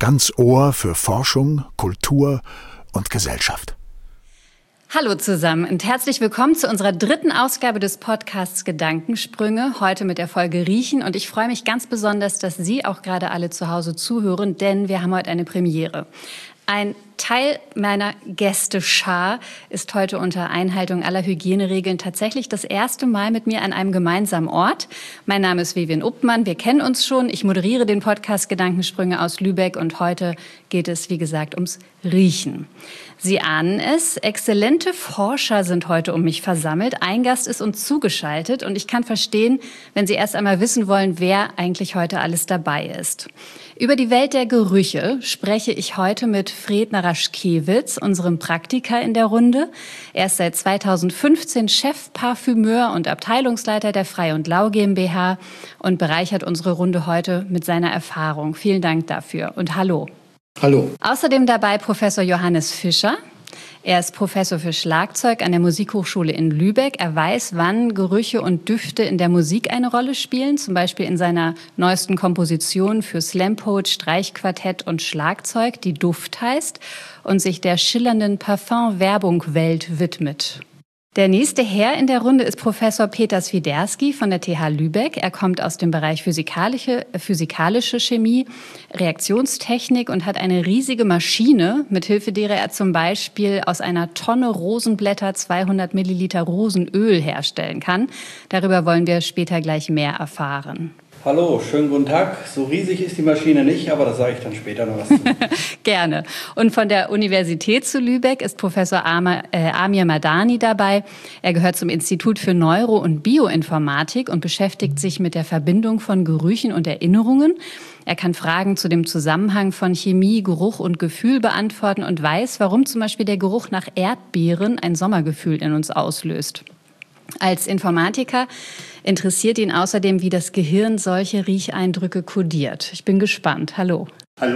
ganz Ohr für Forschung, Kultur und Gesellschaft. Hallo zusammen und herzlich willkommen zu unserer 3. Ausgabe des Podcasts Gedankensprünge, heute mit der Folge Riechen. Und ich freue mich ganz besonders, dass Sie auch gerade alle zu Hause zuhören, denn wir haben heute eine Premiere. Ein Teil meiner Gästeschar ist heute unter Einhaltung aller Hygieneregeln tatsächlich das erste Mal mit mir an einem gemeinsamen Ort. Mein Name ist Vivian Uppmann, wir kennen uns schon. Ich moderiere den Podcast Gedankensprünge aus Lübeck und heute geht es, wie gesagt, ums Riechen. Sie ahnen es, exzellente Forscher sind heute um mich versammelt. Ein Gast ist uns zugeschaltet und ich kann verstehen, wenn Sie erst einmal wissen wollen, wer eigentlich heute alles dabei ist. Über die Welt der Gerüche spreche ich heute mit Fred Naraschkewitz, unserem Praktiker in der Runde. Er ist seit 2015 Chefparfümeur und Abteilungsleiter der Frei und Lau GmbH und bereichert unsere Runde heute mit seiner Erfahrung. Vielen Dank dafür und hallo. Hallo. Außerdem dabei Professor Johannes Fischer. Er ist Professor für Schlagzeug an der Musikhochschule in Lübeck. Er weiß, wann Gerüche und Düfte in der Musik eine Rolle spielen, zum Beispiel in seiner neuesten Komposition für Slam-Poet, Streichquartett und Schlagzeug, die Duft heißt und sich der schillernden Parfum-Werbung-Welt widmet. Der nächste Herr in der Runde ist Professor Peter Swiderski von der TH Lübeck. Er kommt aus dem Bereich physikalische Chemie, Reaktionstechnik und hat eine riesige Maschine, mithilfe derer er zum Beispiel aus einer Tonne Rosenblätter 200 Milliliter Rosenöl herstellen kann. Darüber wollen wir später gleich mehr erfahren. Hallo, schönen guten Tag. So riesig ist die Maschine nicht, aber da sage ich dann später noch was zu. Gerne. Und von der Universität zu Lübeck ist Professor Amir Madani dabei. Er gehört zum Institut für Neuro- und Bioinformatik und beschäftigt sich mit der Verbindung von Gerüchen und Erinnerungen. Er kann Fragen zu dem Zusammenhang von Chemie, Geruch und Gefühl beantworten und weiß, warum zum Beispiel der Geruch nach Erdbeeren ein Sommergefühl in uns auslöst. Als Informatiker interessiert ihn außerdem, wie das Gehirn solche Riecheindrücke kodiert. Ich bin gespannt. Hallo. Hallo.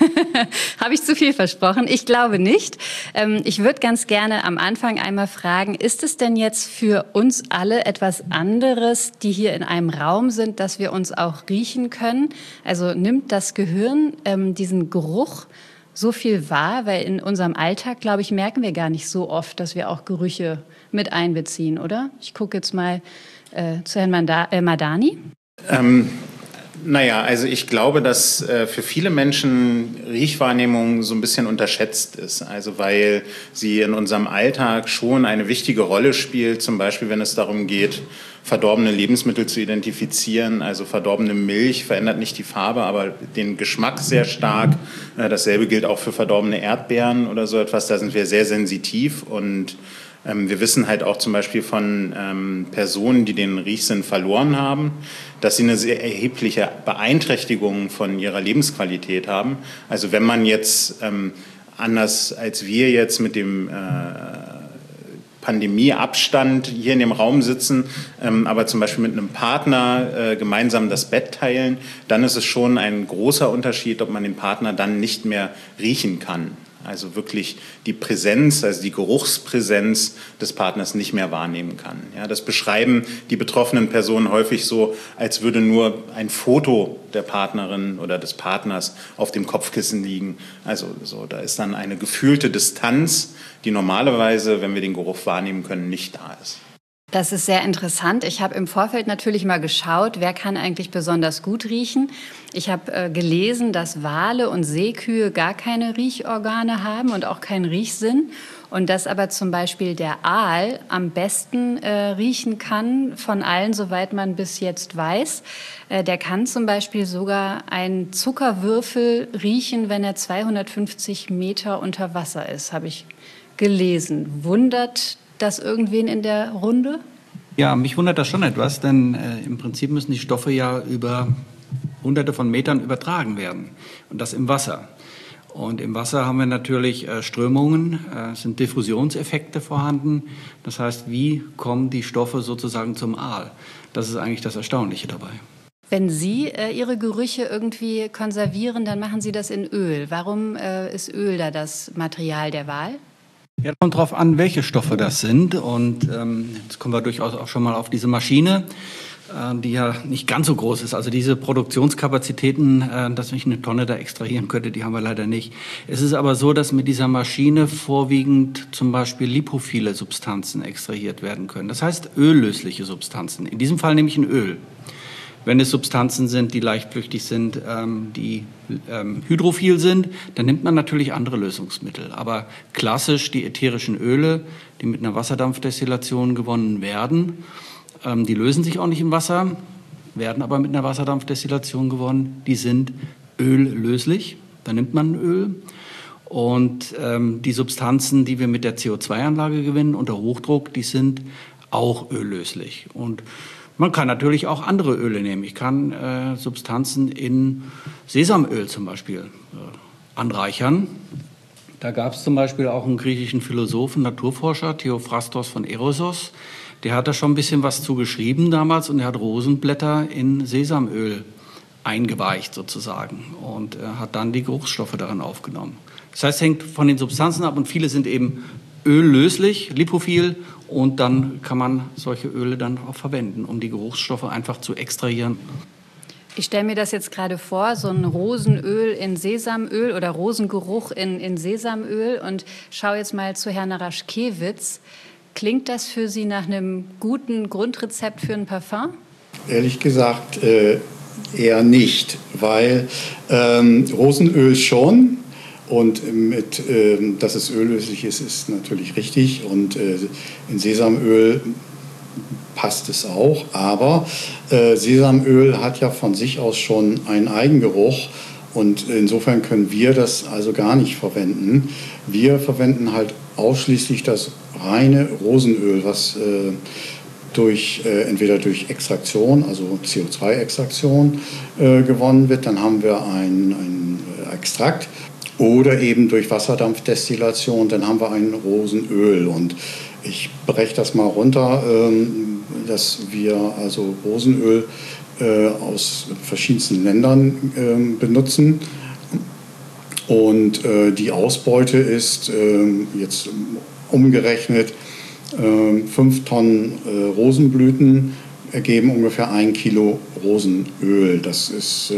Habe ich zu viel versprochen? Ich glaube nicht. Ich würde ganz gerne am Anfang einmal fragen, ist es denn jetzt für uns alle etwas anderes, die hier in einem Raum sind, dass wir uns auch riechen können? Also nimmt das Gehirn diesen Geruch so viel wahr? Weil in unserem Alltag, glaube ich, merken wir gar nicht so oft, dass wir auch Gerüche mit einbeziehen, oder? Ich gucke jetzt mal zu Herrn Madani. Naja, also ich glaube, dass für viele Menschen Riechwahrnehmung so ein bisschen unterschätzt ist. Also weil sie in unserem Alltag schon eine wichtige Rolle spielt, zum Beispiel wenn es darum geht, verdorbene Lebensmittel zu identifizieren. Also verdorbene Milch verändert nicht die Farbe, aber den Geschmack sehr stark. Dasselbe gilt auch für verdorbene Erdbeeren oder so etwas. Da sind wir sehr sensitiv und wir wissen halt auch zum Beispiel von Personen, die den Riechsinn verloren haben, dass sie eine sehr erhebliche Beeinträchtigung von ihrer Lebensqualität haben. Also wenn man jetzt anders als wir jetzt mit dem Pandemieabstand hier in dem Raum sitzen, aber zum Beispiel mit einem Partner gemeinsam das Bett teilen, dann ist es schon ein großer Unterschied, ob man den Partner dann nicht mehr riechen kann. Also wirklich die Präsenz, also die Geruchspräsenz des Partners nicht mehr wahrnehmen kann. Ja, das beschreiben die betroffenen Personen häufig so, als würde nur ein Foto der Partnerin oder des Partners auf dem Kopfkissen liegen. Also so, da ist dann eine gefühlte Distanz, die normalerweise, wenn wir den Geruch wahrnehmen können, nicht da ist. Das ist sehr interessant. Ich habe im Vorfeld natürlich mal geschaut, wer kann eigentlich besonders gut riechen. Ich habe gelesen, dass Wale und Seekühe gar keine Riechorgane haben und auch keinen Riechsinn. Und dass aber zum Beispiel der Aal am besten riechen kann von allen, soweit man bis jetzt weiß. Der kann zum Beispiel sogar einen Zuckerwürfel riechen, wenn er 250 Meter unter Wasser ist, habe ich gelesen. Wundert das irgendwen in der Runde? Ja, mich wundert das schon etwas, denn im Prinzip müssen die Stoffe ja über Hunderte von Metern übertragen werden und das im Wasser. Und im Wasser haben wir natürlich Strömungen, sind Diffusionseffekte vorhanden. Das heißt, wie kommen die Stoffe sozusagen zum Aal? Das ist eigentlich das Erstaunliche dabei. Wenn Sie Ihre Gerüche irgendwie konservieren, dann machen Sie das in Öl. Warum ist Öl da das Material der Wahl? Ja, kommt darauf an, welche Stoffe das sind. Und jetzt kommen wir durchaus auch schon mal auf diese Maschine. die ja nicht ganz so groß ist. Also diese Produktionskapazitäten, dass ich eine Tonne da extrahieren könnte, die haben wir leider nicht. Es ist aber so, dass mit dieser Maschine vorwiegend zum Beispiel lipophile Substanzen extrahiert werden können. Das heißt öllösliche Substanzen. In diesem Fall nämlich ein Öl. Wenn es Substanzen sind, die leichtflüchtig sind, die hydrophil sind, dann nimmt man natürlich andere Lösungsmittel. Aber klassisch die ätherischen Öle, die mit einer Wasserdampfdestillation gewonnen werden, die lösen sich auch nicht im Wasser, werden aber mit einer Wasserdampfdestillation gewonnen. Die sind öllöslich, da nimmt man Öl. Und die Substanzen, die wir mit der CO2-Anlage gewinnen unter Hochdruck, die sind auch öllöslich. Und man kann natürlich auch andere Öle nehmen. Ich kann Substanzen in Sesamöl zum Beispiel anreichern. Da gab es zum Beispiel auch einen griechischen Philosophen, Naturforscher, Theophrastos von Erosos. Der hat da schon ein bisschen was zu geschrieben damals und er hat Rosenblätter in Sesamöl eingeweicht sozusagen und hat dann die Geruchsstoffe darin aufgenommen. Das heißt, es hängt von den Substanzen ab und viele sind eben öllöslich, lipophil und dann kann man solche Öle dann auch verwenden, um die Geruchsstoffe einfach zu extrahieren. Ich stelle mir das jetzt gerade vor, so ein Rosenöl in Sesamöl oder Rosengeruch in Sesamöl und schaue jetzt mal zu Herrn Naraschkewitz. Klingt das für Sie nach einem guten Grundrezept für ein Parfum? Ehrlich gesagt eher nicht, weil Rosenöl schon und dass es öllöslich ist natürlich richtig und in Sesamöl passt es auch, aber Sesamöl hat ja von sich aus schon einen Eigengeruch und insofern können wir das also gar nicht verwenden. Wir verwenden halt ausschließlich das reine Rosenöl, was entweder durch Extraktion, also CO2-Extraktion gewonnen wird, dann haben wir ein Extrakt, oder eben durch Wasserdampfdestillation, dann haben wir ein Rosenöl. Und ich breche das mal runter, dass wir also Rosenöl aus verschiedensten Ländern benutzen. Und die Ausbeute ist jetzt umgerechnet 5 Tonnen Rosenblüten ergeben ungefähr 1 Kilo Rosenöl. Das ist,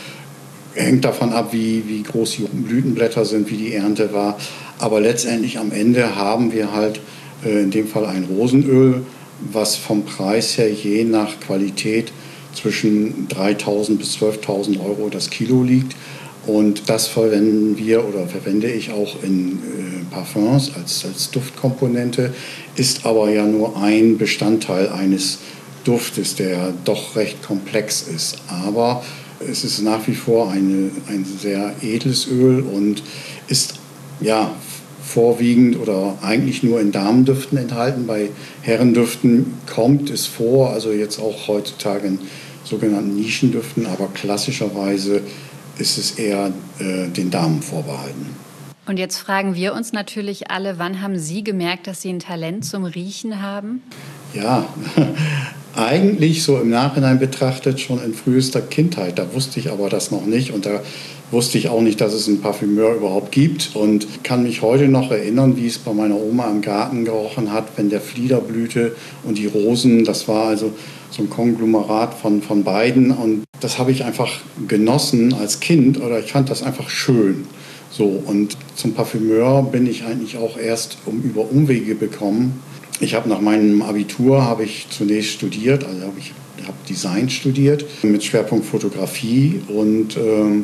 hängt davon ab, wie groß die Blütenblätter sind, wie die Ernte war. Aber letztendlich am Ende haben wir halt in dem Fall ein Rosenöl, was vom Preis her je nach Qualität zwischen 3.000 bis 12.000 Euro das Kilo liegt. Und das verwende ich auch in Parfums als Duftkomponente, ist aber ja nur ein Bestandteil eines Duftes, der doch recht komplex ist. Aber es ist nach wie vor ein sehr edles Öl und ist ja vorwiegend oder eigentlich nur in Damendüften enthalten. Bei Herrendüften kommt es vor, also jetzt auch heutzutage in sogenannten Nischendüften, aber klassischerweise ist es eher den Damen vorbehalten. Und jetzt fragen wir uns natürlich alle, wann haben Sie gemerkt, dass Sie ein Talent zum Riechen haben? Ja, eigentlich so im Nachhinein betrachtet schon in frühester Kindheit. Da wusste ich aber das noch nicht und da wusste ich auch nicht, dass es einen Parfümeur überhaupt gibt und kann mich heute noch erinnern, wie es bei meiner Oma im Garten gerochen hat, wenn der Flieder blühte und die Rosen, das war also so ein Konglomerat von beiden und das habe ich einfach genossen als Kind oder ich fand das einfach schön. So, und zum Parfümeur bin ich eigentlich auch erst über Umwege gekommen. Ich habe nach meinem Abitur zunächst studiert, also ich habe Design studiert mit Schwerpunkt Fotografie und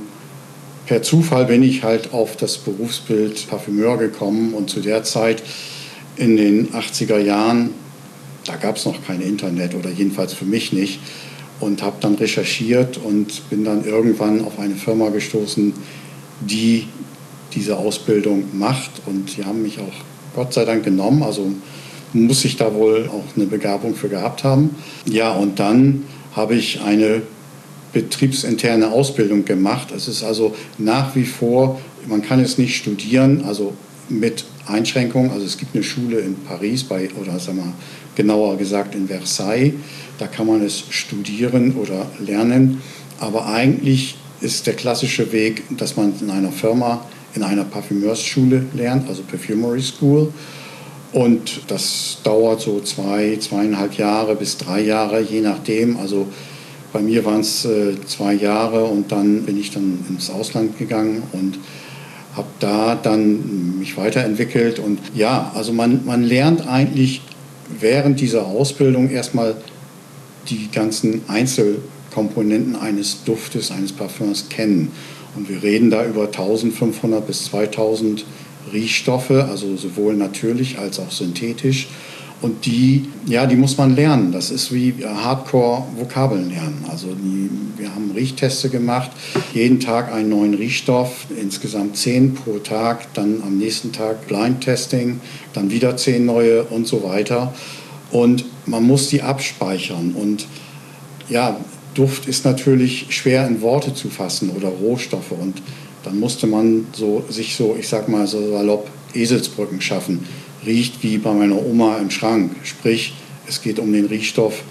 per Zufall bin ich halt auf das Berufsbild Parfümeur gekommen und zu der Zeit in den 80er Jahren, da gab es noch kein Internet oder jedenfalls für mich nicht und habe dann recherchiert und bin dann irgendwann auf eine Firma gestoßen, die diese Ausbildung macht und die haben mich auch Gott sei Dank genommen, also muss ich da wohl auch eine Begabung für gehabt haben. Ja, und dann habe ich eine betriebsinterne Ausbildung gemacht. Es ist also nach wie vor, man kann es nicht studieren, also mit Einschränkungen. Also es gibt eine Schule in Paris, oder sagen wir genauer gesagt in Versailles, da kann man es studieren oder lernen. Aber eigentlich ist der klassische Weg, dass man in einer Firma, in einer Parfümeursschule lernt, also Perfumery School. Und das dauert so 2,5 Jahre bis 3 Jahre, je nachdem. Also bei mir waren es 2 Jahre und dann bin ich dann ins Ausland gegangen und habe da dann mich weiterentwickelt. Und ja, also man lernt eigentlich während dieser Ausbildung erstmal die ganzen Einzelkomponenten eines Duftes, eines Parfüms kennen. Und wir reden da über 1500 bis 2000 Riechstoffe, also sowohl natürlich als auch synthetisch. Und die muss man lernen. Das ist wie Hardcore-Vokabeln lernen. Also wir haben Riechteste gemacht, jeden Tag einen neuen Riechstoff, insgesamt 10 pro Tag, dann am nächsten Tag Blind-Testing, dann wieder 10 neue und so weiter. Und man muss die abspeichern. Und ja, Duft ist natürlich schwer in Worte zu fassen oder Rohstoffe. Und dann musste man sich ich sag mal so salopp, Eselsbrücken schaffen. Riecht wie bei meiner Oma im Schrank. Sprich, es geht um den Riechstoff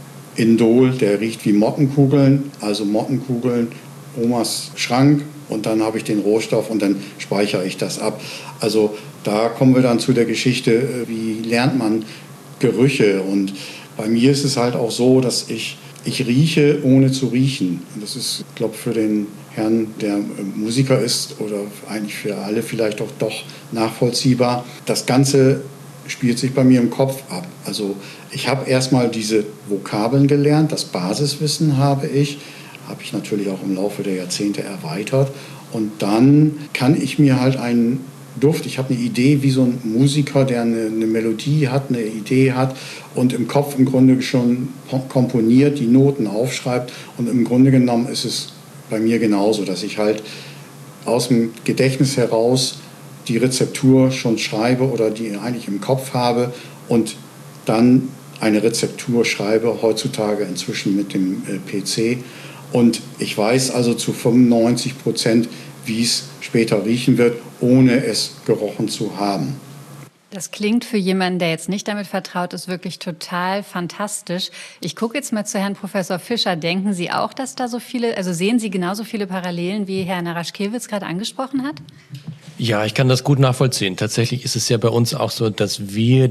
Indol, der riecht wie Mottenkugeln, also Mottenkugeln, Omas Schrank, und dann habe ich den Rohstoff und dann speichere ich das ab. Also da kommen wir dann zu der Geschichte, wie lernt man Gerüche. Und bei mir ist es halt auch so, dass ich rieche, ohne zu riechen. Und das ist, ich glaube, für den Herrn, der Musiker ist, oder eigentlich für alle vielleicht auch doch nachvollziehbar. Das Ganze spielt sich bei mir im Kopf ab. Also ich habe erstmal diese Vokabeln gelernt, das Basiswissen habe ich natürlich auch im Laufe der Jahrzehnte erweitert. Und dann kann ich mir halt einen Duft, ich habe eine Idee, wie so ein Musiker, der eine Melodie hat, eine Idee hat und im Kopf im Grunde schon komponiert, die Noten aufschreibt. Und im Grunde genommen ist es bei mir genauso, dass ich halt aus dem Gedächtnis heraus die Rezeptur schon schreibe oder die eigentlich im Kopf habe und dann eine Rezeptur schreibe, heutzutage inzwischen mit dem PC. Und ich weiß also zu 95%, wie es später riechen wird, ohne es gerochen zu haben. Das klingt für jemanden, der jetzt nicht damit vertraut ist, wirklich total fantastisch. Ich gucke jetzt mal zu Herrn Professor Fischer. Denken Sie auch, dass da so viele, also sehen Sie genauso viele Parallelen, wie Herr Naraschkewitz gerade angesprochen hat? Ja, ich kann das gut nachvollziehen. Tatsächlich ist es ja bei uns auch so, dass wir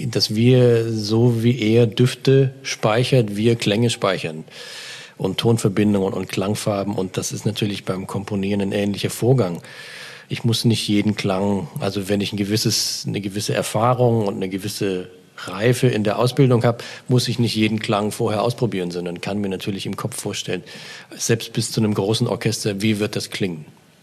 so wie er Düfte speichert, wir Klänge speichern. Und Tonverbindungen und Klangfarben. Und das ist natürlich beim Komponieren ein ähnlicher Vorgang. Ich muss nicht jeden Klang, also wenn ich eine gewisse Erfahrung und eine gewisse Reife in der Ausbildung habe, muss ich nicht jeden Klang vorher ausprobieren, sondern kann mir natürlich im Kopf vorstellen, selbst bis zu einem großen Orchester, wie wird das klingen.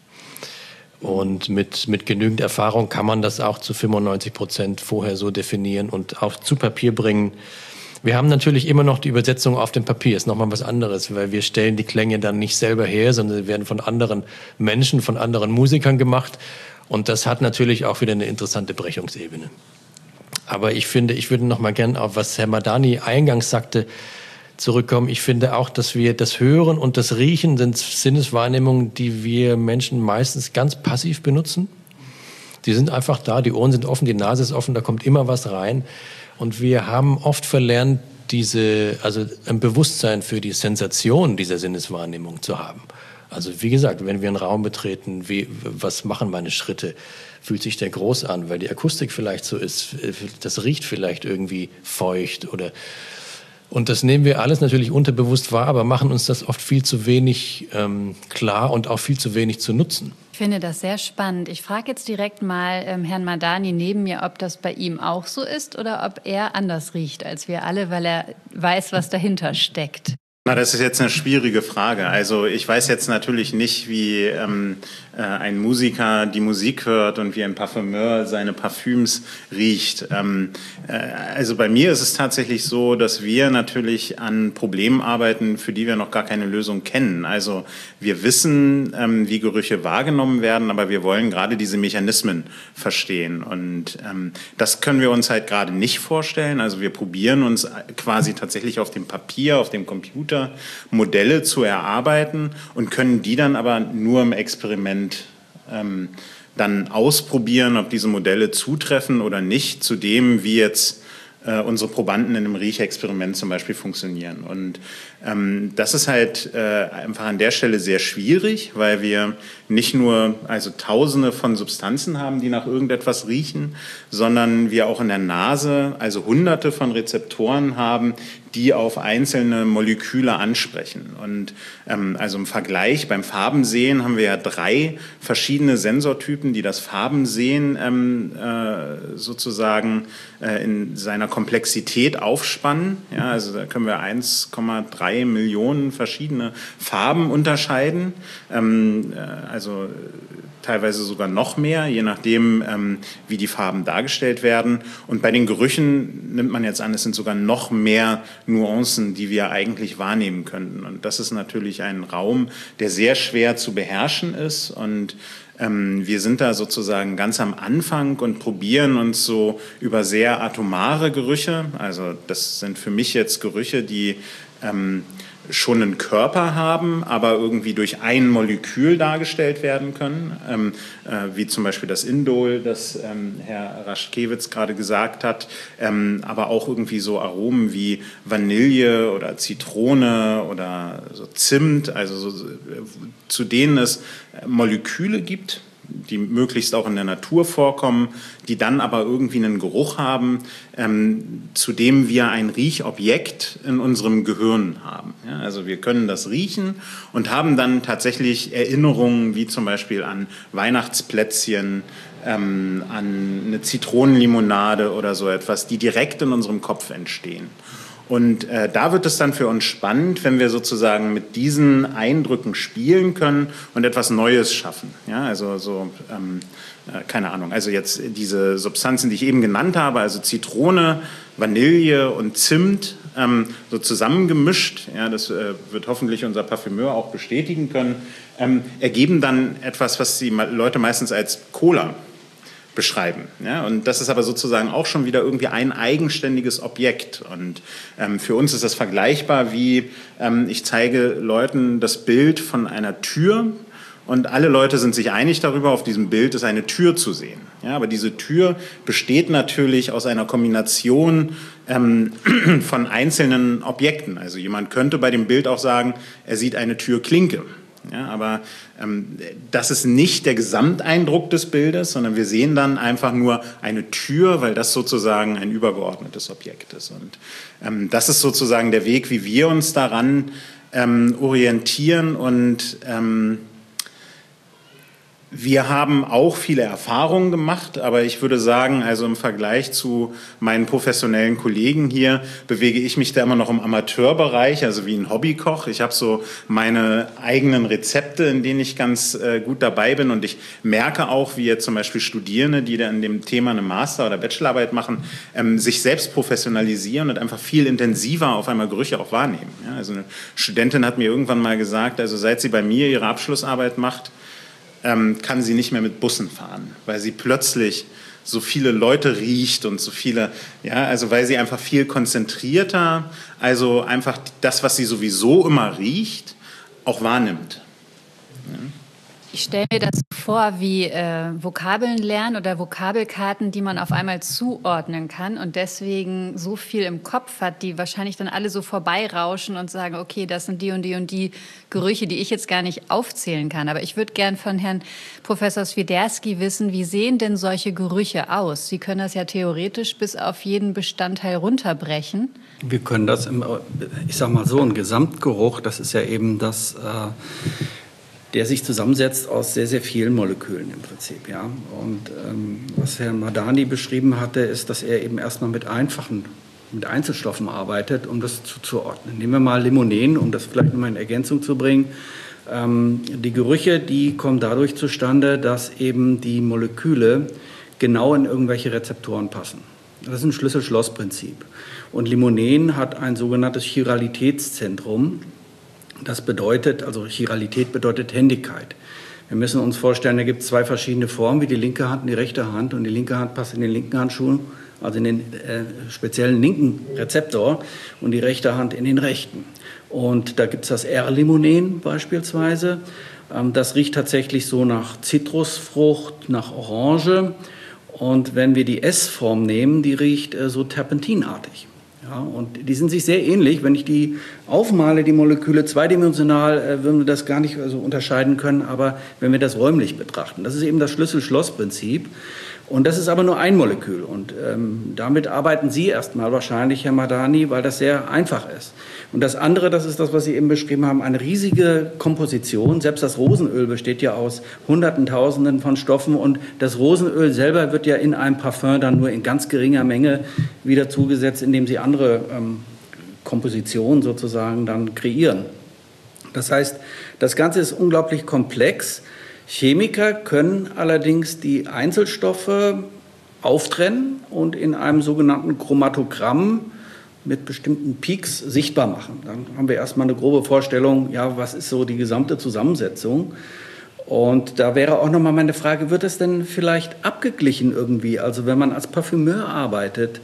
Und mit genügend Erfahrung kann man das auch zu 95% vorher so definieren und auch zu Papier bringen. Wir haben natürlich immer noch die Übersetzung auf dem Papier, ist nochmal was anderes, weil wir stellen die Klänge dann nicht selber her, sondern sie werden von anderen Menschen, von anderen Musikern gemacht. Und das hat natürlich auch wieder eine interessante Brechungsebene. Aber ich finde, ich würde nochmal gern auf was Herr Madani eingangs sagte, zurückkommen. Ich finde auch, dass wir das Hören und das Riechen sind Sinneswahrnehmungen, die wir Menschen meistens ganz passiv benutzen. Die sind einfach da, die Ohren sind offen, die Nase ist offen, da kommt immer was rein. Und wir haben oft verlernt, ein Bewusstsein für die Sensation dieser Sinneswahrnehmung zu haben. Also wie gesagt, wenn wir einen Raum betreten, was machen meine Schritte? Fühlt sich der groß an, weil die Akustik vielleicht so ist? Das riecht vielleicht irgendwie feucht und das nehmen wir alles natürlich unterbewusst wahr, aber machen uns das oft viel zu wenig klar und auch viel zu wenig zu nutzen. Ich finde das sehr spannend. Ich frage jetzt direkt mal Herrn Madani neben mir, ob das bei ihm auch so ist oder ob er anders riecht als wir alle, weil er weiß, was dahinter steckt. Na, das ist jetzt eine schwierige Frage. Also ich weiß jetzt natürlich nicht, wie ein Musiker die Musik hört und wie ein Parfümeur seine Parfüms riecht. Also bei mir ist es tatsächlich so, dass wir natürlich an Problemen arbeiten, für die wir noch gar keine Lösung kennen. Also wir wissen, wie Gerüche wahrgenommen werden, aber wir wollen gerade diese Mechanismen verstehen. Und das können wir uns halt gerade nicht vorstellen. Also wir probieren uns quasi tatsächlich auf dem Papier, auf dem Computer Modelle zu erarbeiten und können die dann aber nur im Experiment dann ausprobieren, ob diese Modelle zutreffen oder nicht, zu dem, wie jetzt unsere Probanden in einem Riechexperiment zum Beispiel funktionieren. Und das ist halt einfach an der Stelle sehr schwierig, weil wir nicht nur also Tausende von Substanzen haben, die nach irgendetwas riechen, sondern wir auch in der Nase also Hunderte von Rezeptoren haben, die auf einzelne Moleküle ansprechen. Und also im Vergleich beim Farbensehen haben wir ja 3 verschiedene Sensortypen, die das Farbensehen sozusagen in seiner Komplexität aufspannen. Ja, also da können wir 1,3 Millionen verschiedene Farben unterscheiden. Also teilweise sogar noch mehr, je nachdem, wie die Farben dargestellt werden. Und bei den Gerüchen nimmt man jetzt an, es sind sogar noch mehr Nuancen, die wir eigentlich wahrnehmen könnten. Und das ist natürlich ein Raum, der sehr schwer zu beherrschen ist. Und wir sind da sozusagen ganz am Anfang und probieren uns so über sehr atomare Gerüche, also das sind für mich jetzt Gerüche, die schon einen Körper haben, aber irgendwie durch ein Molekül dargestellt werden können, wie zum Beispiel das Indol, das Herr Raschkewitz gerade gesagt hat, aber auch irgendwie so Aromen wie Vanille oder Zitrone oder so Zimt, also so, zu denen es Moleküle gibt, die möglichst auch in der Natur vorkommen, die dann aber irgendwie einen Geruch haben, zu dem wir ein Riechobjekt in unserem Gehirn haben. Ja, also wir können das riechen und haben dann tatsächlich Erinnerungen, wie zum Beispiel an Weihnachtsplätzchen, an eine Zitronenlimonade oder so etwas, die direkt in unserem Kopf entstehen. Und da wird es dann für uns spannend, wenn wir sozusagen mit diesen Eindrücken spielen können und etwas Neues schaffen. Ja, also so, keine Ahnung, also jetzt diese Substanzen, die ich eben genannt habe, also Zitrone, Vanille und Zimt, so zusammengemischt, ja, das wird hoffentlich unser Parfümeur auch bestätigen können, ergeben dann etwas, was die Leute meistens als Cola beschreiben. Ja? Und das ist aber sozusagen auch schon wieder irgendwie ein eigenständiges Objekt. Und für uns ist das vergleichbar wie, ich zeige Leuten das Bild von einer Tür und alle Leute sind sich einig darüber, auf diesem Bild ist eine Tür zu sehen. Ja? Aber diese Tür besteht natürlich aus einer Kombination von einzelnen Objekten. Also jemand könnte bei dem Bild auch sagen, er sieht eine Türklinke. Ja, aber das ist nicht der Gesamteindruck des Bildes, sondern wir sehen dann einfach nur eine Tür, weil das sozusagen ein übergeordnetes Objekt ist. Und das ist sozusagen der Weg, wie wir uns daran orientieren. Und wir haben auch viele Erfahrungen gemacht, aber ich würde sagen, also im Vergleich zu meinen professionellen Kollegen hier bewege ich mich da immer noch im Amateurbereich, also wie ein Hobbykoch. Ich habe so meine eigenen Rezepte, in denen ich ganz gut dabei bin und ich merke auch, wie jetzt zum Beispiel Studierende, die da in dem Thema eine Master- oder Bachelorarbeit machen, sich selbst professionalisieren und einfach viel intensiver auf einmal Gerüche auch wahrnehmen. Ja, also eine Studentin hat mir irgendwann mal gesagt, also seit sie bei mir ihre Abschlussarbeit macht, kann sie nicht mehr mit Bussen fahren, weil sie plötzlich so viele Leute riecht und so viele, ja, also weil sie einfach viel konzentrierter, also einfach das, was sie sowieso immer riecht, auch wahrnimmt. Ja. Ich stelle mir das vor wie Vokabeln lernen oder Vokabelkarten, die man auf einmal zuordnen kann und deswegen so viel im Kopf hat, die wahrscheinlich dann alle so vorbeirauschen und sagen, okay, das sind die und die und die Gerüche, die ich jetzt gar nicht aufzählen kann. Aber ich würde gern von Herrn Professor Swiderski wissen, wie sehen denn solche Gerüche aus? Sie können das ja theoretisch bis auf jeden Bestandteil runterbrechen. Wir können das, ich sag mal so, ein Gesamtgeruch, das ist ja eben das... der sich zusammensetzt aus sehr, sehr vielen Molekülen im Prinzip. Ja? Und was Herr Madani beschrieben hatte, ist, dass er eben erstmal mit Einzelstoffen arbeitet, um das zuzuordnen. Nehmen wir mal Limonen, um das vielleicht nochmal in Ergänzung zu bringen. Die Gerüche, die kommen dadurch zustande, dass eben die Moleküle genau in irgendwelche Rezeptoren passen. Das ist ein Schlüssel-Schloss-Prinzip. Und Limonen hat ein sogenanntes Chiralitätszentrum. Das bedeutet, also Chiralität bedeutet Händigkeit. Wir müssen uns vorstellen, da gibt es 2 verschiedene Formen, wie die linke Hand und die rechte Hand. Und die linke Hand passt in den linken Handschuh, also in den speziellen linken Rezeptor, und die rechte Hand in den rechten. Und da gibt es das R-Limonen beispielsweise. Das riecht tatsächlich so nach Zitrusfrucht, nach Orange. Und wenn wir die S-Form nehmen, die riecht so terpentinartig. Ja, und die sind sich sehr ähnlich. Wenn ich die aufmale, die Moleküle, zweidimensional, würden wir das gar nicht so unterscheiden können. Aber wenn wir das räumlich betrachten, das ist eben das Schlüssel-Schloss-Prinzip. Und das ist aber nur ein Molekül. Und damit arbeiten Sie erstmal wahrscheinlich, Herr Madani, weil das sehr einfach ist. Und das andere, das ist das, was Sie eben beschrieben haben, eine riesige Komposition. Selbst das Rosenöl besteht ja aus Hunderten, Tausenden von Stoffen. Und das Rosenöl selber wird ja in einem Parfum dann nur in ganz geringer Menge wieder zugesetzt, indem Sie andere Kompositionen sozusagen dann kreieren. Das heißt, das Ganze ist unglaublich komplex. Chemiker können allerdings die Einzelstoffe auftrennen und in einem sogenannten Chromatogramm mit bestimmten Peaks sichtbar machen. Dann haben wir erstmal eine grobe Vorstellung, ja, was ist so die gesamte Zusammensetzung? Und da wäre auch nochmal meine Frage, wird das denn vielleicht abgeglichen irgendwie? Also wenn man als Parfümeur arbeitet,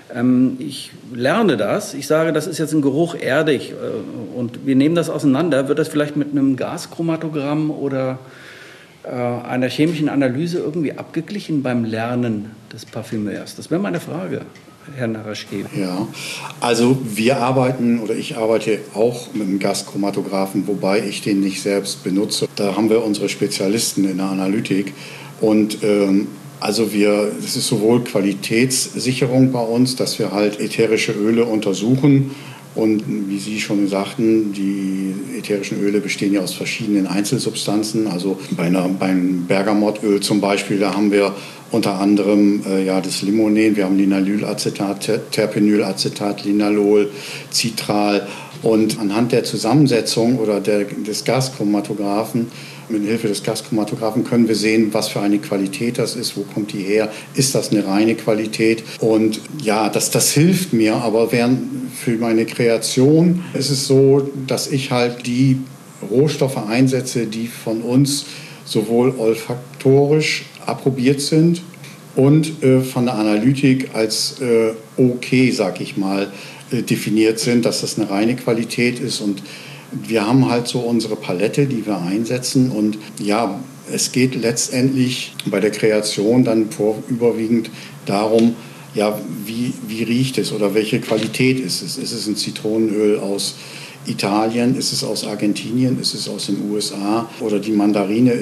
ich lerne das, ich sage, das ist jetzt ein Geruch erdig und wir nehmen das auseinander, wird das vielleicht mit einem Gaschromatogramm oder einer chemischen Analyse irgendwie abgeglichen beim Lernen des Parfümeurs? Das wäre meine Frage, Herr Naraschke. Ja, also ich arbeite auch mit einem Gaschromatographen, wobei ich den nicht selbst benutze. Da haben wir unsere Spezialisten in der Analytik und es ist sowohl Qualitätssicherung bei uns, dass wir halt ätherische Öle untersuchen. Und wie Sie schon sagten, die ätherischen Öle bestehen ja aus verschiedenen Einzelsubstanzen. Also beim Bergamottöl zum Beispiel, da haben wir unter anderem das Limonen, wir haben Linalylacetat, Terpenylacetat, Linalol, Citral. Und anhand der Zusammensetzung oder des Gaschromatographen, mit Hilfe des Gaschromatographen können wir sehen, was für eine Qualität das ist, wo kommt die her, ist das eine reine Qualität? Und ja, das hilft mir, aber für meine Kreation ist es so, dass ich halt die Rohstoffe einsetze, die von uns sowohl olfaktorisch approbiert sind und von der Analytik als okay, sag ich mal, definiert sind, dass das eine reine Qualität ist. Und wir haben halt so unsere Palette, die wir einsetzen. Und ja, es geht letztendlich bei der Kreation dann überwiegend darum, ja, wie riecht es oder welche Qualität ist es? Ist es ein Zitronenöl aus Italien? Ist es aus Argentinien? Ist es aus den USA? Oder die Mandarine?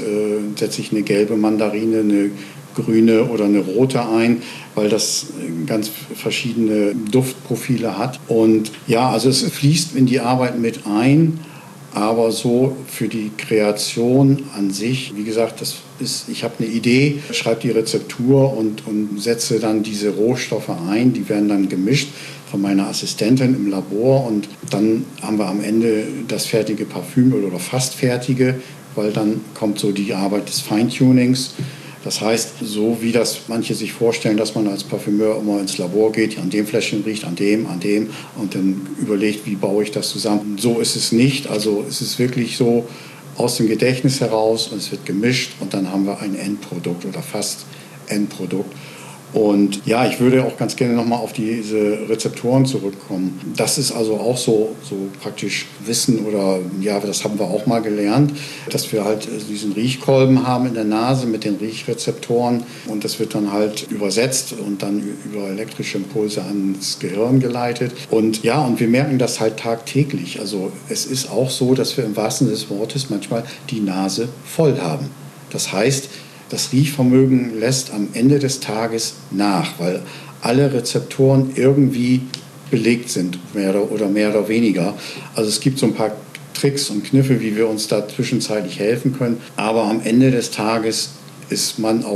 Setze ich eine gelbe Mandarine, eine grüne oder eine rote ein, weil das ganz verschiedene Duftprofile hat. Und ja, also es fließt in die Arbeit mit ein, aber so für die Kreation an sich, wie gesagt, ich habe eine Idee, schreibe die Rezeptur und setze dann diese Rohstoffe ein, die werden dann gemischt von meiner Assistentin im Labor und dann haben wir am Ende das fertige Parfümöl oder fast fertige, weil dann kommt so die Arbeit des Feintunings. Das heißt, so wie das manche sich vorstellen, dass man als Parfümeur immer ins Labor geht, an dem Fläschchen riecht, an dem und dann überlegt, wie baue ich das zusammen. So ist es nicht. Also es ist wirklich so aus dem Gedächtnis heraus und es wird gemischt und dann haben wir ein Endprodukt oder fast Endprodukt. Und ja, ich würde auch ganz gerne nochmal auf diese Rezeptoren zurückkommen. Das ist also auch so praktisch Wissen oder ja, das haben wir auch mal gelernt, dass wir halt diesen Riechkolben haben in der Nase mit den Riechrezeptoren und das wird dann halt übersetzt und dann über elektrische Impulse ans Gehirn geleitet. Und ja, und wir merken das halt tagtäglich. Also es ist auch so, dass wir im wahrsten Sinne des Wortes manchmal die Nase voll haben. Das heißt, das Riechvermögen lässt am Ende des Tages nach, weil alle Rezeptoren irgendwie belegt sind, mehr oder weniger. Also es gibt so ein paar Tricks und Kniffe, wie wir uns da zwischenzeitlich helfen können. Aber am Ende des Tages ist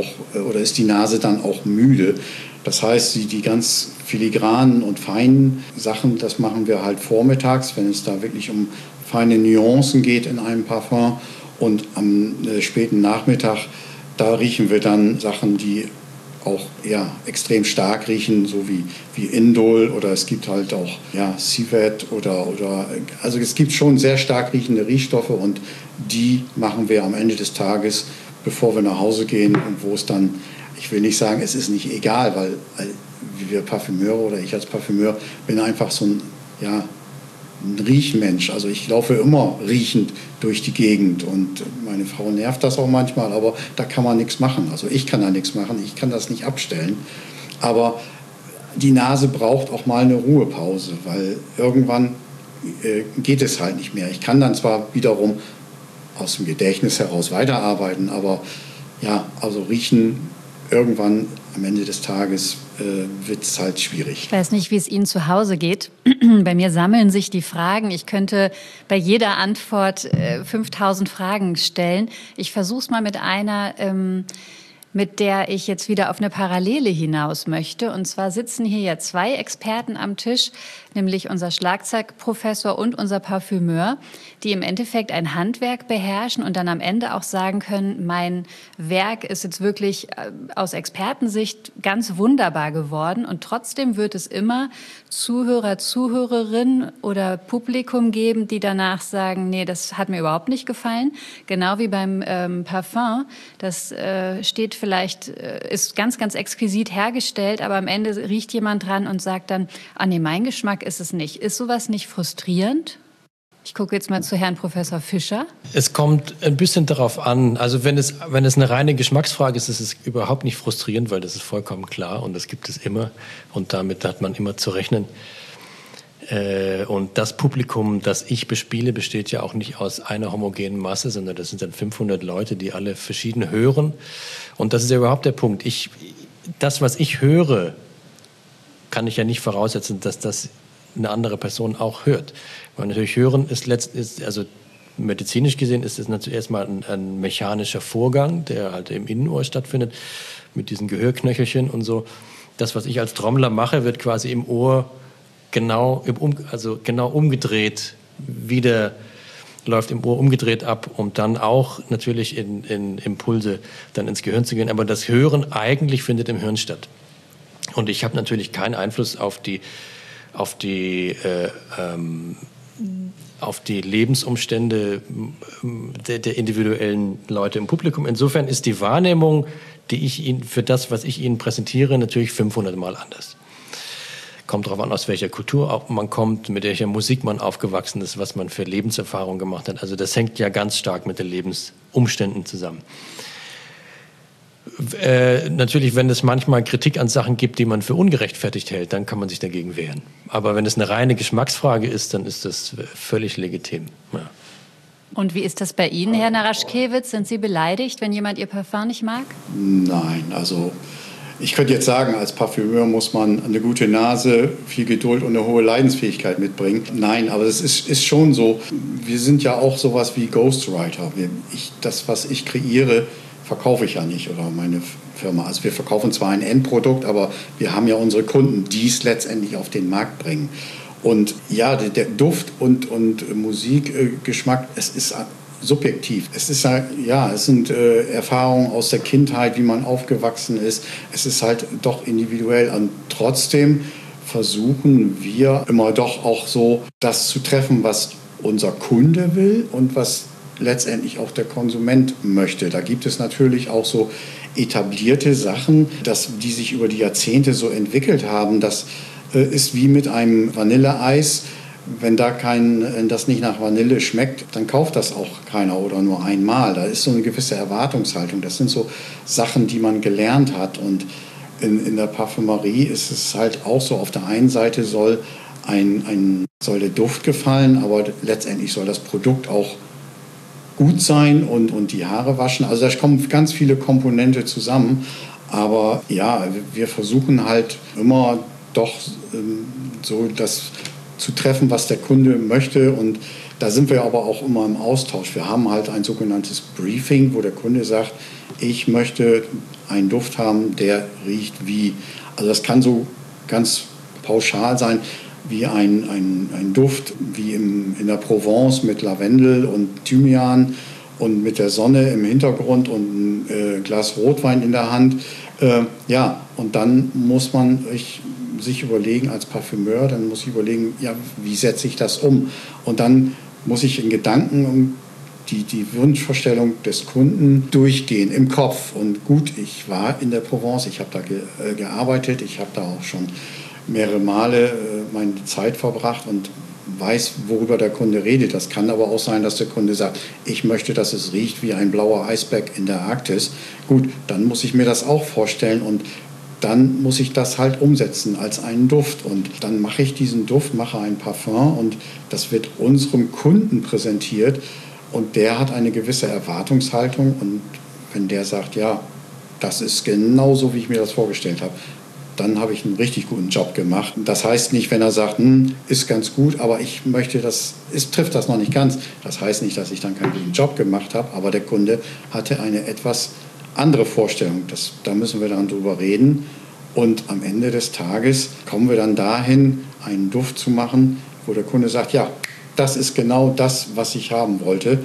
die Nase dann auch müde. Das heißt, die ganz filigranen und feinen Sachen, das machen wir halt vormittags, wenn es da wirklich um feine Nuancen geht in einem Parfum. Und am späten Nachmittag, da riechen wir dann Sachen, die auch extrem stark riechen, so wie Indol oder es gibt halt auch Civet oder also es gibt schon sehr stark riechende Riechstoffe und die machen wir am Ende des Tages, bevor wir nach Hause gehen und wo es dann, ich will nicht sagen, es ist nicht egal, weil wir Parfümeure oder ich als Parfümeur bin einfach so ein ein Riechmensch. Also ich laufe immer riechend durch die Gegend und meine Frau nervt das auch manchmal, aber da kann man nichts machen. Also ich kann da nichts machen, ich kann das nicht abstellen. Aber die Nase braucht auch mal eine Ruhepause, weil irgendwann geht es halt nicht mehr. Ich kann dann zwar wiederum aus dem Gedächtnis heraus weiterarbeiten, aber ja, also riechen irgendwann am Ende des Tages wird es halt schwierig. Ich weiß nicht, wie es Ihnen zu Hause geht. Bei mir sammeln sich die Fragen. Ich könnte bei jeder Antwort 5000 Fragen stellen. Ich versuche es mal mit einer, mit der ich jetzt wieder auf eine Parallele hinaus möchte. Und zwar sitzen hier ja 2 Experten am Tisch, nämlich unser Schlagzeugprofessor und unser Parfümeur, die im Endeffekt ein Handwerk beherrschen und dann am Ende auch sagen können, mein Werk ist jetzt wirklich aus Expertensicht ganz wunderbar geworden. Und trotzdem wird es immer Zuhörer, Zuhörerinnen oder Publikum geben, die danach sagen, nee, das hat mir überhaupt nicht gefallen. Genau wie beim Parfum. Das steht vielleicht, ist ganz, ganz exquisit hergestellt, aber am Ende riecht jemand dran und sagt dann, ah nee, mein Geschmack ist es nicht. Ist sowas nicht frustrierend? Ich gucke jetzt mal zu Herrn Professor Fischer. Es kommt ein bisschen darauf an. Also wenn es eine reine Geschmacksfrage ist, ist es überhaupt nicht frustrierend, weil das ist vollkommen klar und das gibt es immer und damit hat man immer zu rechnen. Und das Publikum, das ich bespiele, besteht ja auch nicht aus einer homogenen Masse, sondern das sind dann 500 Leute, die alle verschieden hören. Und das ist ja überhaupt der Punkt. Das, was ich höre, kann ich ja nicht voraussetzen, dass das eine andere Person auch hört. Weil natürlich hören also medizinisch gesehen ist es natürlich erstmal ein mechanischer Vorgang, der halt im Innenohr stattfindet, mit diesen Gehörknöchelchen und so. Das, was ich als Trommler mache, wird quasi im Ohr genau umgedreht, läuft im Ohr umgedreht ab, um dann auch natürlich in Impulse dann ins Gehirn zu gehen. Aber das Hören eigentlich findet im Hirn statt. Und ich habe natürlich keinen Einfluss auf die Lebensumstände der individuellen Leute im Publikum. Insofern ist die Wahrnehmung, die ich Ihnen für das, was ich Ihnen präsentiere, natürlich 500 Mal anders. Kommt darauf an, aus welcher Kultur man kommt, mit welcher Musik man aufgewachsen ist, was man für Lebenserfahrungen gemacht hat. Also das hängt ja ganz stark mit den Lebensumständen zusammen. Natürlich, wenn es manchmal Kritik an Sachen gibt, die man für ungerechtfertigt hält, dann kann man sich dagegen wehren. Aber wenn es eine reine Geschmacksfrage ist, dann ist das völlig legitim. Ja. Und wie ist das bei Ihnen, Herr Naraschkewitz? Sind Sie beleidigt, wenn jemand Ihr Parfum nicht mag? Nein, also ich könnte jetzt sagen, als Parfümeur muss man eine gute Nase, viel Geduld und eine hohe Leidensfähigkeit mitbringen. Nein, aber es ist schon so. Wir sind ja auch sowas wie Ghostwriter. Das, was ich kreiere, verkaufe ich ja nicht oder meine Firma. Also wir verkaufen zwar ein Endprodukt, aber wir haben ja unsere Kunden, die es letztendlich auf den Markt bringen. Und ja, der Duft und Musikgeschmack, es ist subjektiv. Es ist es sind Erfahrungen aus der Kindheit, wie man aufgewachsen ist. Es ist halt doch individuell. Und trotzdem versuchen wir immer doch auch so, das zu treffen, was unser Kunde will und was letztendlich auch der Konsument möchte. Da gibt es natürlich auch so etablierte Sachen, die sich über die Jahrzehnte so entwickelt haben. Das ist wie mit einem Vanilleeis. Wenn das nicht nach Vanille schmeckt, dann kauft das auch keiner oder nur einmal. Da ist so eine gewisse Erwartungshaltung. Das sind so Sachen, die man gelernt hat. Und in der Parfümerie ist es halt auch so, auf der einen Seite soll der Duft gefallen, aber letztendlich soll das Produkt auch gut sein und die Haare waschen. Also da kommen ganz viele Komponente zusammen. Aber ja, wir versuchen halt immer doch so das zu treffen, was der Kunde möchte. Und da sind wir aber auch immer im Austausch. Wir haben halt ein sogenanntes Briefing, wo der Kunde sagt, ich möchte einen Duft haben, der riecht wie. Also das kann so ganz pauschal sein, wie ein Duft wie in der Provence mit Lavendel und Thymian und mit der Sonne im Hintergrund und ein Glas Rotwein in der Hand. Und dann muss man sich überlegen als Parfümeur, wie setze ich das um? Und dann muss ich in Gedanken die Wunschvorstellung des Kunden durchgehen im Kopf. Und gut, ich war in der Provence, ich habe da gearbeitet, ich habe da auch schon mehrere Male meine Zeit verbracht und weiß, worüber der Kunde redet. Das kann aber auch sein, dass der Kunde sagt, ich möchte, dass es riecht wie ein blauer Eisberg in der Arktis. Gut, dann muss ich mir das auch vorstellen und dann muss ich das halt umsetzen als einen Duft. Und dann mache ich diesen Duft, mache ein Parfum und das wird unserem Kunden präsentiert. Und der hat eine gewisse Erwartungshaltung. Und wenn der sagt, ja, das ist genau so, wie ich mir das vorgestellt habe, dann habe ich einen richtig guten Job gemacht. Das heißt nicht, wenn er sagt, ist ganz gut, aber ich möchte trifft das noch nicht ganz. Das heißt nicht, dass ich dann keinen guten Job gemacht habe, aber der Kunde hatte eine etwas andere Vorstellung. Da müssen wir dann drüber reden. Und am Ende des Tages kommen wir dann dahin, einen Duft zu machen, wo der Kunde sagt, ja, das ist genau das, was ich haben wollte.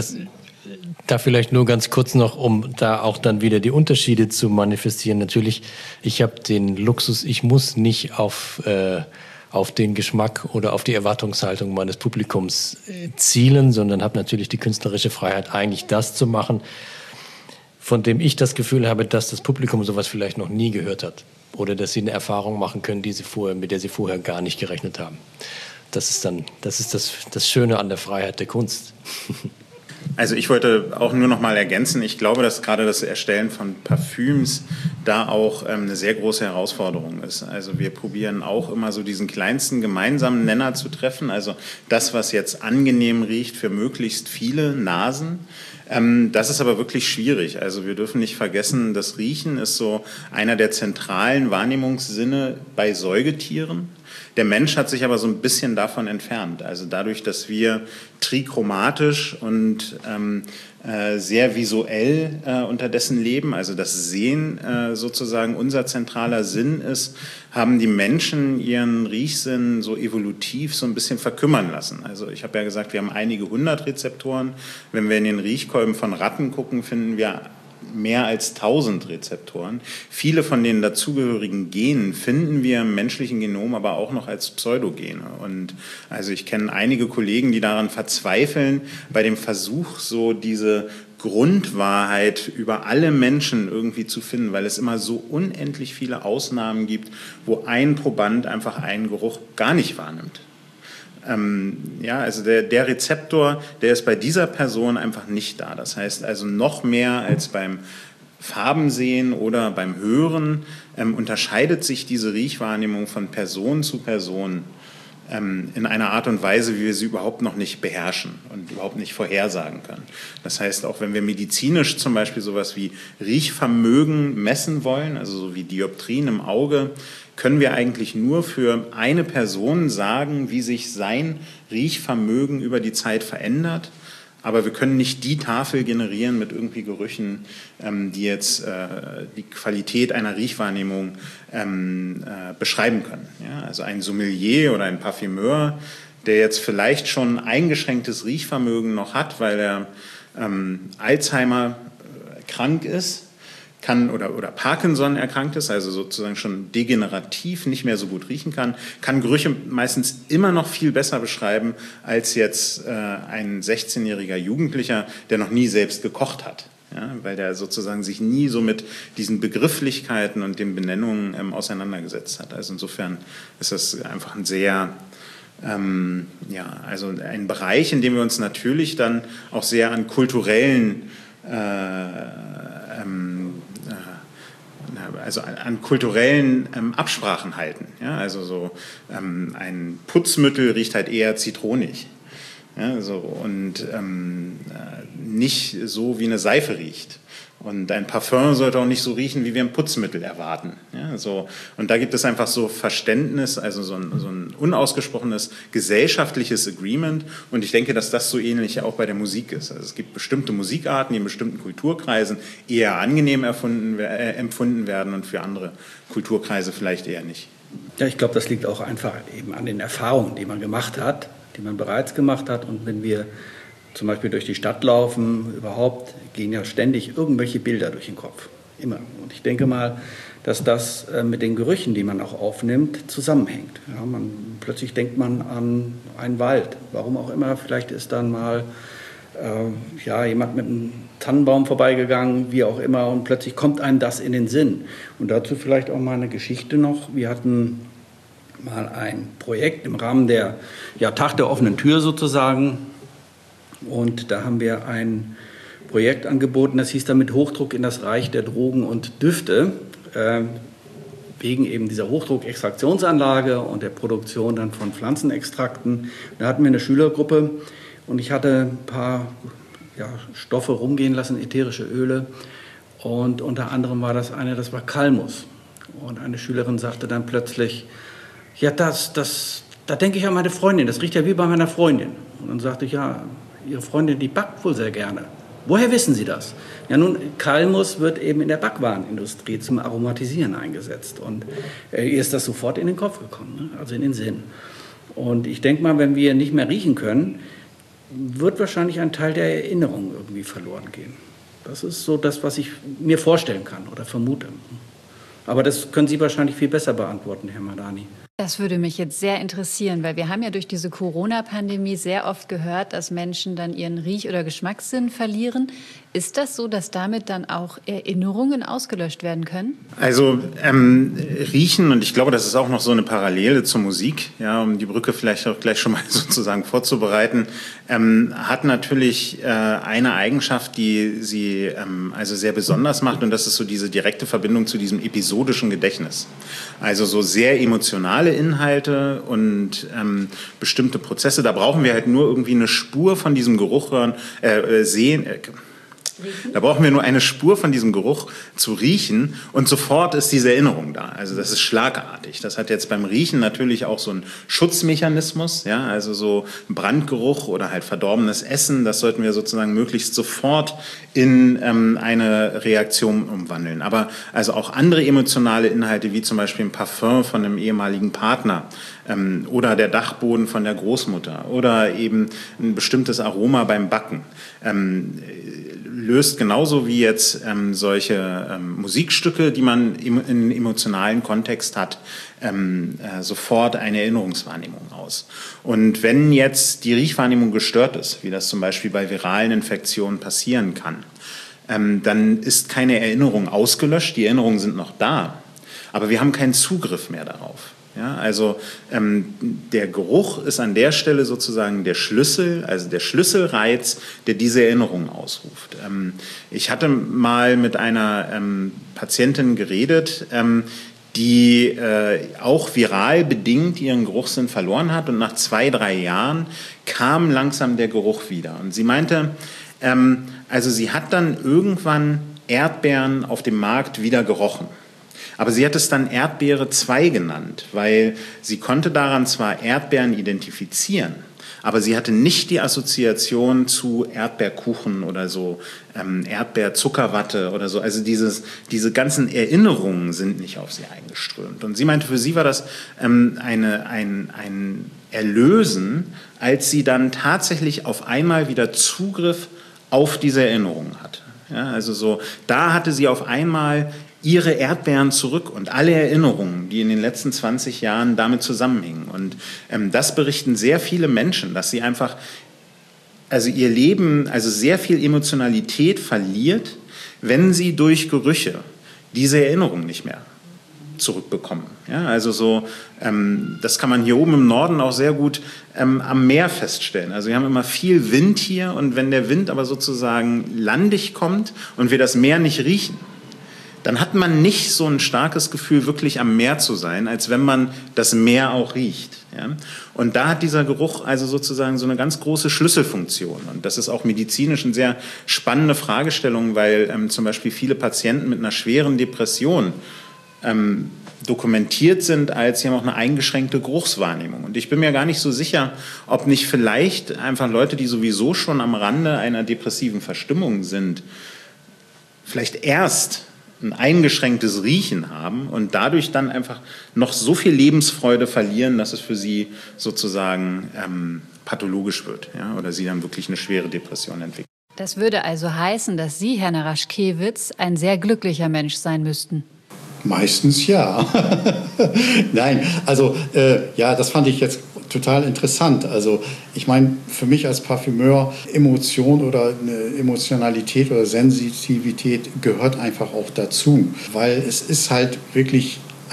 Da vielleicht nur ganz kurz noch, um da auch dann wieder die Unterschiede zu manifestieren. Natürlich, ich habe den Luxus, ich muss nicht auf den Geschmack oder auf die Erwartungshaltung meines Publikums zielen, sondern habe natürlich die künstlerische Freiheit, eigentlich das zu machen, von dem ich das Gefühl habe, dass das Publikum sowas vielleicht noch nie gehört hat oder dass sie eine Erfahrung machen können, mit der sie vorher gar nicht gerechnet haben. Das ist das Schöne an der Freiheit der Kunst. Also ich wollte auch nur noch mal ergänzen, ich glaube, dass gerade das Erstellen von Parfüms da auch eine sehr große Herausforderung ist. Also wir probieren auch immer so diesen kleinsten gemeinsamen Nenner zu treffen, also das, was jetzt angenehm riecht für möglichst viele Nasen. Das ist aber wirklich schwierig. Also wir dürfen nicht vergessen, das Riechen ist so einer der zentralen Wahrnehmungssinne bei Säugetieren. Der Mensch hat sich aber so ein bisschen davon entfernt. Also dadurch, dass wir trichromatisch und sehr visuell unterdessen leben, also das Sehen sozusagen unser zentraler Sinn ist, haben die Menschen ihren Riechsinn so evolutiv so ein bisschen verkümmern lassen. Also ich habe ja gesagt, wir haben einige 100 Rezeptoren. Wenn wir in den Riechkolben von Ratten gucken, finden wir mehr als 1000 Rezeptoren. Viele von den dazugehörigen Genen finden wir im menschlichen Genom aber auch noch als Pseudogene. Und also ich kenne einige Kollegen, die daran verzweifeln, bei dem Versuch, so diese Grundwahrheit über alle Menschen irgendwie zu finden, weil es immer so unendlich viele Ausnahmen gibt, wo ein Proband einfach einen Geruch gar nicht wahrnimmt. Also der Rezeptor, der ist bei dieser Person einfach nicht da. Das heißt also noch mehr als beim Farbensehen oder beim Hören unterscheidet sich diese Riechwahrnehmung von Person zu Person in einer Art und Weise, wie wir sie überhaupt noch nicht beherrschen und überhaupt nicht vorhersagen können. Das heißt, auch wenn wir medizinisch zum Beispiel sowas wie Riechvermögen messen wollen, also so wie Dioptrien im Auge, können wir eigentlich nur für eine Person sagen, wie sich sein Riechvermögen über die Zeit verändert. Aber wir können nicht die Tafel generieren mit irgendwie Gerüchen, die jetzt die Qualität einer Riechwahrnehmung beschreiben können. Ja, also ein Sommelier oder ein Parfümeur, der jetzt vielleicht schon eingeschränktes Riechvermögen noch hat, weil er Alzheimer krank ist, oder Parkinson erkrankt ist, also sozusagen schon degenerativ nicht mehr so gut riechen kann Gerüche meistens immer noch viel besser beschreiben als jetzt ein 16-jähriger Jugendlicher, der noch nie selbst gekocht hat. Ja, weil der sozusagen sich nie so mit diesen Begrifflichkeiten und den Benennungen auseinandergesetzt hat. Also insofern ist das einfach ein sehr also ein Bereich, in dem wir uns natürlich dann auch sehr an kulturellen Absprachen halten. Ja, also so ein Putzmittel riecht halt eher zitronig. Ja, und nicht so, wie eine Seife riecht. Und ein Parfum sollte auch nicht so riechen, wie wir ein Putzmittel erwarten. Ja, so. Und da gibt es einfach so Verständnis, also so ein unausgesprochenes gesellschaftliches Agreement. Und ich denke, dass das so ähnlich auch bei der Musik ist. Also es gibt bestimmte Musikarten, die in bestimmten Kulturkreisen eher angenehm empfunden werden und für andere Kulturkreise vielleicht eher nicht. Ja, ich glaube, das liegt auch einfach eben an den Erfahrungen, die man gemacht hat, die man bereits gemacht hat. Und wenn wir zum Beispiel durch die Stadt laufen, überhaupt gehen ja ständig irgendwelche Bilder durch den Kopf. Immer. Und ich denke mal, dass das mit den Gerüchen, die man auch aufnimmt, zusammenhängt. Ja, plötzlich denkt man an einen Wald. Warum auch immer, vielleicht ist dann mal jemand mit einem Tannenbaum vorbeigegangen, wie auch immer, und plötzlich kommt einem das in den Sinn. Und dazu vielleicht auch mal eine Geschichte noch. Wir hatten mal ein Projekt im Rahmen der Tag der offenen Tür sozusagen. Und da haben wir ein Projekt angeboten, das hieß damit Hochdruck in das Reich der Drogen und Düfte. Wegen eben dieser Hochdruck-Extraktionsanlage und der Produktion dann von Pflanzenextrakten. Da hatten wir eine Schülergruppe und ich hatte ein paar Stoffe rumgehen lassen, ätherische Öle. Und unter anderem war das war Kalmus. Und eine Schülerin sagte dann plötzlich, ja, da denke ich an meine Freundin, das riecht ja wie bei meiner Freundin. Und dann sagte ich, ja, Ihre Freundin, die backt wohl sehr gerne. Woher wissen Sie das? Ja, nun, Kalmus wird eben in der Backwarenindustrie zum Aromatisieren eingesetzt. Und ihr ist das sofort in den Kopf gekommen, ne? Also in den Sinn. Und ich denke mal, wenn wir nicht mehr riechen können, wird wahrscheinlich ein Teil der Erinnerung irgendwie verloren gehen. Das ist so das, was ich mir vorstellen kann oder vermute. Aber das können Sie wahrscheinlich viel besser beantworten, Herr Madani. Das würde mich jetzt sehr interessieren, weil wir haben ja durch diese Corona-Pandemie sehr oft gehört, dass Menschen dann ihren Riech- oder Geschmackssinn verlieren. Ist das so, dass damit dann auch Erinnerungen ausgelöscht werden können? Also Riechen, und ich glaube, das ist auch noch so eine Parallele zur Musik, ja, um die Brücke vielleicht auch gleich schon mal sozusagen vorzubereiten, hat natürlich eine Eigenschaft, die sie also sehr besonders macht, und das ist so diese direkte Verbindung zu diesem episodischen Gedächtnis. Also so sehr emotionale Inhalte und bestimmte Prozesse, da brauchen wir halt nur irgendwie eine Spur von diesem Geruch hören, sehen. Da brauchen wir nur eine Spur von diesem Geruch zu riechen und sofort ist diese Erinnerung da. Also das ist schlagartig. Das hat jetzt beim Riechen natürlich auch so einen Schutzmechanismus, ja, also so Brandgeruch oder halt verdorbenes Essen, das sollten wir sozusagen möglichst sofort in eine Reaktion umwandeln. Aber also auch andere emotionale Inhalte, wie zum Beispiel ein Parfum von einem ehemaligen Partner oder der Dachboden von der Großmutter oder eben ein bestimmtes Aroma beim Backen, löst genauso wie jetzt solche Musikstücke, die man in emotionalen Kontext hat, sofort eine Erinnerungswahrnehmung aus. Und wenn jetzt die Riechwahrnehmung gestört ist, wie das zum Beispiel bei viralen Infektionen passieren kann, dann ist keine Erinnerung ausgelöscht, die Erinnerungen sind noch da, aber wir haben keinen Zugriff mehr darauf. Ja, also der Geruch ist an der Stelle sozusagen der Schlüssel, also der Schlüsselreiz, der diese Erinnerung ausruft. Ich hatte mal mit einer Patientin geredet, die auch viral bedingt ihren Geruchssinn verloren hat und nach 2-3 Jahren kam langsam der Geruch wieder. Und sie meinte, also sie hat dann irgendwann Erdbeeren auf dem Markt wieder gerochen. Aber sie hat es dann Erdbeere 2 genannt, weil sie konnte daran zwar Erdbeeren identifizieren, aber sie hatte nicht die Assoziation zu Erdbeerkuchen oder so Erdbeerzuckerwatte oder so. Also diese ganzen Erinnerungen sind nicht auf sie eingeströmt. Und sie meinte, für sie war das ein Erlösen, als sie dann tatsächlich auf einmal wieder Zugriff auf diese Erinnerungen hatte. Ja, also so, da hatte sie auf einmal ihre Erdbeeren zurück und alle Erinnerungen, die in den letzten 20 Jahren damit zusammenhingen. Und das berichten sehr viele Menschen, dass sie einfach, also ihr Leben, also sehr viel Emotionalität verliert, wenn sie durch Gerüche diese Erinnerung nicht mehr zurückbekommen. Ja, also so, das kann man hier oben im Norden auch sehr gut am Meer feststellen. Also wir haben immer viel Wind hier und wenn der Wind aber sozusagen landig kommt und wir das Meer nicht riechen, dann hat man nicht so ein starkes Gefühl, wirklich am Meer zu sein, als wenn man das Meer auch riecht. Ja? Und da hat dieser Geruch also sozusagen so eine ganz große Schlüsselfunktion. Und das ist auch medizinisch eine sehr spannende Fragestellung, weil zum Beispiel viele Patienten mit einer schweren Depression dokumentiert sind, als sie haben auch eine eingeschränkte Geruchswahrnehmung. Und ich bin mir gar nicht so sicher, ob nicht vielleicht einfach Leute, die sowieso schon am Rande einer depressiven Verstimmung sind, vielleicht erst ein eingeschränktes Riechen haben und dadurch dann einfach noch so viel Lebensfreude verlieren, dass es für sie sozusagen pathologisch wird, ja, oder sie dann wirklich eine schwere Depression entwickeln. Das würde also heißen, dass Sie, Herr Naraschkewitz, ein sehr glücklicher Mensch sein müssten. Meistens ja. Nein, also ja, das fand ich jetzt total interessant. Also ich meine, für mich als Parfümeur, Emotion oder eine Emotionalität oder Sensitivität gehört einfach auch dazu, weil es ist halt wirklich ein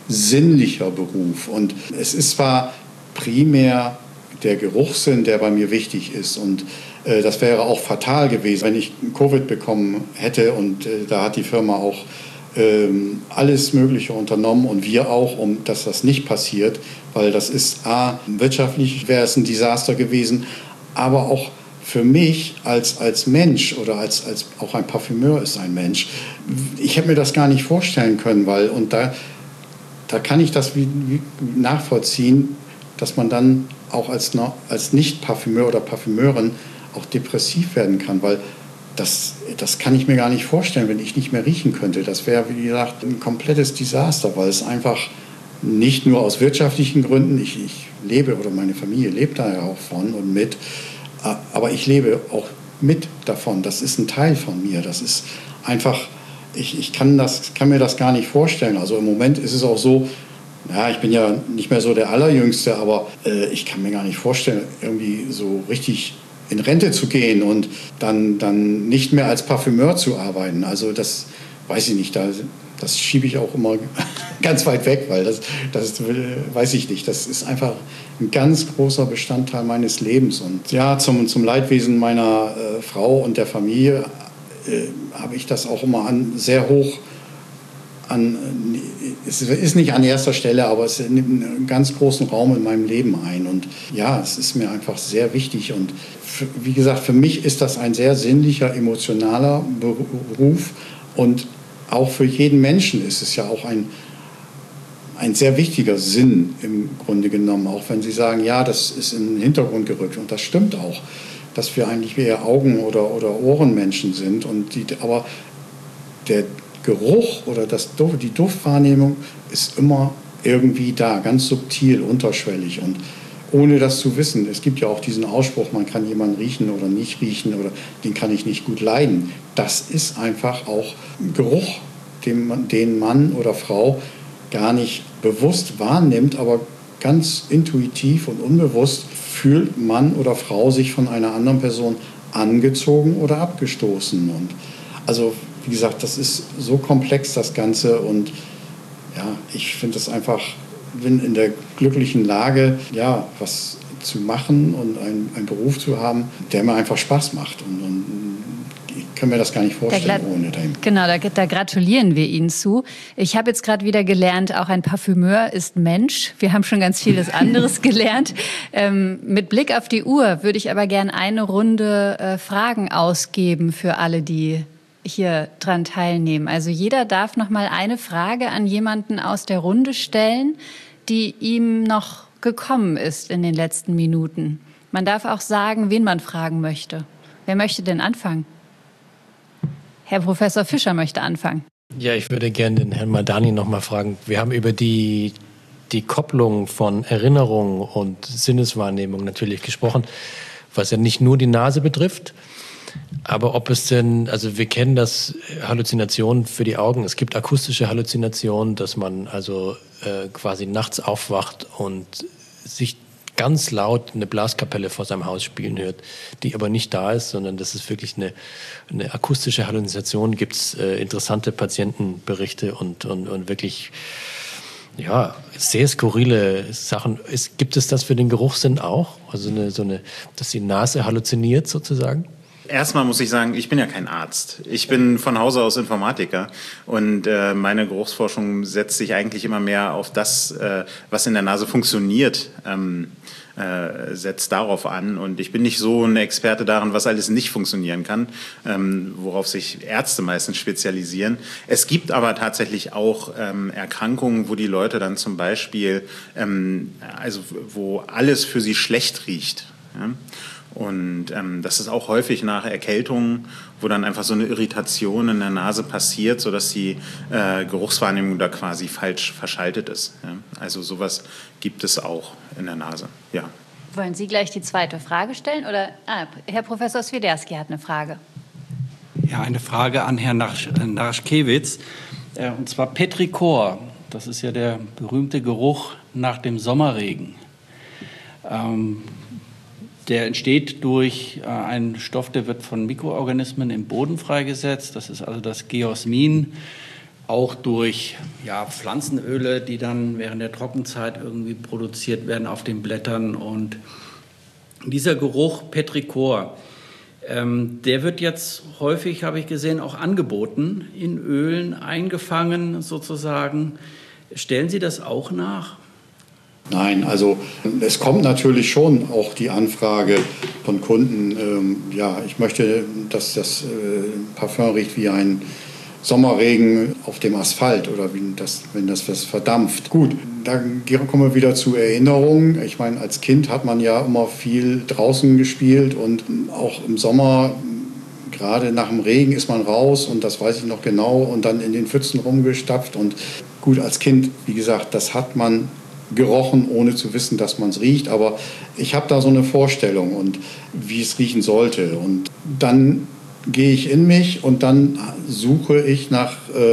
sinnlicher Beruf. Und es ist zwar primär der Geruchssinn, der bei mir wichtig ist. Und das wäre auch fatal gewesen, wenn ich Covid bekommen hätte. Und da hat die Firma auch alles Mögliche unternommen und wir auch, dass das nicht passiert. Weil das ist wirtschaftlich wäre es ein Desaster gewesen, aber auch für mich als Mensch oder als auch ein Parfümeur ist ein Mensch. Ich hätte mir das gar nicht vorstellen können, und da kann ich das wie nachvollziehen, dass man dann auch als Nicht-Parfümeur oder Parfümeurin auch depressiv werden kann, weil das kann ich mir gar nicht vorstellen, wenn ich nicht mehr riechen könnte. Das wäre, wie gesagt, ein komplettes Desaster, weil es einfach nicht nur aus wirtschaftlichen Gründen, ich lebe oder meine Familie lebt da ja auch von und mit, aber ich lebe auch mit davon. Das ist ein Teil von mir. Das ist einfach, ich kann mir das gar nicht vorstellen. Also im Moment ist es auch so, ich bin ja nicht mehr so der Allerjüngste, aber ich kann mir gar nicht vorstellen, irgendwie so richtig in Rente zu gehen und dann nicht mehr als Parfümeur zu arbeiten. Also das weiß ich nicht, das schiebe ich auch immer ganz weit weg, weil das weiß ich nicht. Das ist einfach ein ganz großer Bestandteil meines Lebens. Und ja, zum Leidwesen meiner Frau und der Familie habe ich das auch immer sehr hoch es ist nicht an erster Stelle, aber es nimmt einen ganz großen Raum in meinem Leben ein. Und ja, es ist mir einfach sehr wichtig. Und wie gesagt, für mich ist das ein sehr sinnlicher, emotionaler Beruf. Und auch für jeden Menschen ist es ja auch ein sehr wichtiger Sinn im Grunde genommen. Auch wenn Sie sagen, ja, das ist in den Hintergrund gerückt. Und das stimmt auch, dass wir eigentlich eher Augen- oder Ohrenmenschen sind. Aber der Geruch oder die Duftwahrnehmung ist immer irgendwie da, ganz subtil, unterschwellig und ohne das zu wissen. Es gibt ja auch diesen Ausspruch, man kann jemanden riechen oder nicht riechen oder den kann ich nicht gut leiden. Das ist einfach auch ein Geruch, den Mann oder Frau gar nicht bewusst wahrnimmt, aber ganz intuitiv und unbewusst fühlt Mann oder Frau sich von einer anderen Person angezogen oder abgestoßen. Und also wie gesagt, das ist so komplex, das Ganze. Und ja, ich finde das einfach, bin in der glücklichen Lage, ja, was zu machen und einen Beruf zu haben, der mir einfach Spaß macht. Und ich kann mir das gar nicht vorstellen ohne den. Genau, da gratulieren wir Ihnen zu. Ich habe jetzt gerade wieder gelernt, auch ein Parfümeur ist Mensch. Wir haben schon ganz vieles anderes gelernt. Mit Blick auf die Uhr würde ich aber gerne eine Runde Fragen ausgeben für alle, die hier dran teilnehmen. Also jeder darf noch mal eine Frage an jemanden aus der Runde stellen, die ihm noch gekommen ist in den letzten Minuten. Man darf auch sagen, wen man fragen möchte. Wer möchte denn anfangen? Herr Professor Fischer möchte anfangen. Ja, ich würde gerne den Herrn Madani noch mal fragen. Wir haben über die Kopplung von Erinnerung und Sinneswahrnehmung natürlich gesprochen, was ja nicht nur die Nase betrifft. Aber ob es denn, also wir kennen das Halluzinationen für die Augen. Es gibt akustische Halluzinationen, dass man also quasi nachts aufwacht und sich ganz laut eine Blaskapelle vor seinem Haus spielen hört, die aber nicht da ist, sondern das ist wirklich eine akustische Halluzination. Gibt es interessante Patientenberichte und wirklich ja, sehr skurrile Sachen. Gibt es das für den Geruchssinn auch? Also dass die Nase halluziniert sozusagen? Erstmal muss ich sagen, ich bin ja kein Arzt. Ich bin von Hause aus Informatiker und meine Geruchsforschung setzt sich eigentlich immer mehr auf das, was in der Nase funktioniert, setzt darauf an. Und ich bin nicht so ein Experte darin, was alles nicht funktionieren kann, worauf sich Ärzte meistens spezialisieren. Es gibt aber tatsächlich auch Erkrankungen, wo die Leute dann zum Beispiel, also wo alles für sie schlecht riecht. Ja? Und das ist auch häufig nach Erkältungen, wo dann einfach so eine Irritation in der Nase passiert, sodass die Geruchswahrnehmung da quasi falsch verschaltet ist. Ja? Also sowas gibt es auch in der Nase, ja. Wollen Sie gleich die zweite Frage stellen? Oder Herr Professor Swiderski hat eine Frage. Ja, eine Frage an Herrn Narschkewitz. Und zwar Petrichor. Das ist ja der berühmte Geruch nach dem Sommerregen. Der entsteht durch einen Stoff, der wird von Mikroorganismen im Boden freigesetzt. Das ist also das Geosmin. auch durch Pflanzenöle, die dann während der Trockenzeit irgendwie produziert werden auf den Blättern. Und dieser Geruch Petrichor, der wird jetzt häufig, habe ich gesehen, auch angeboten, in Ölen eingefangen sozusagen. Stellen Sie das auch nach? Nein, also es kommt natürlich schon auch die Anfrage von Kunden, ich möchte, dass das Parfum riecht wie ein Sommerregen auf dem Asphalt oder wenn das was verdampft. Gut, da kommen wir wieder zu Erinnerungen. Ich meine, als Kind hat man ja immer viel draußen gespielt und auch im Sommer, gerade nach dem Regen, ist man raus und das weiß ich noch genau und dann in den Pfützen rumgestapft. Und gut, als Kind, wie gesagt, das hat man gerochen, ohne zu wissen, dass man es riecht. Aber ich habe da so eine Vorstellung und wie es riechen sollte. Und dann gehe ich in mich und dann suche ich nach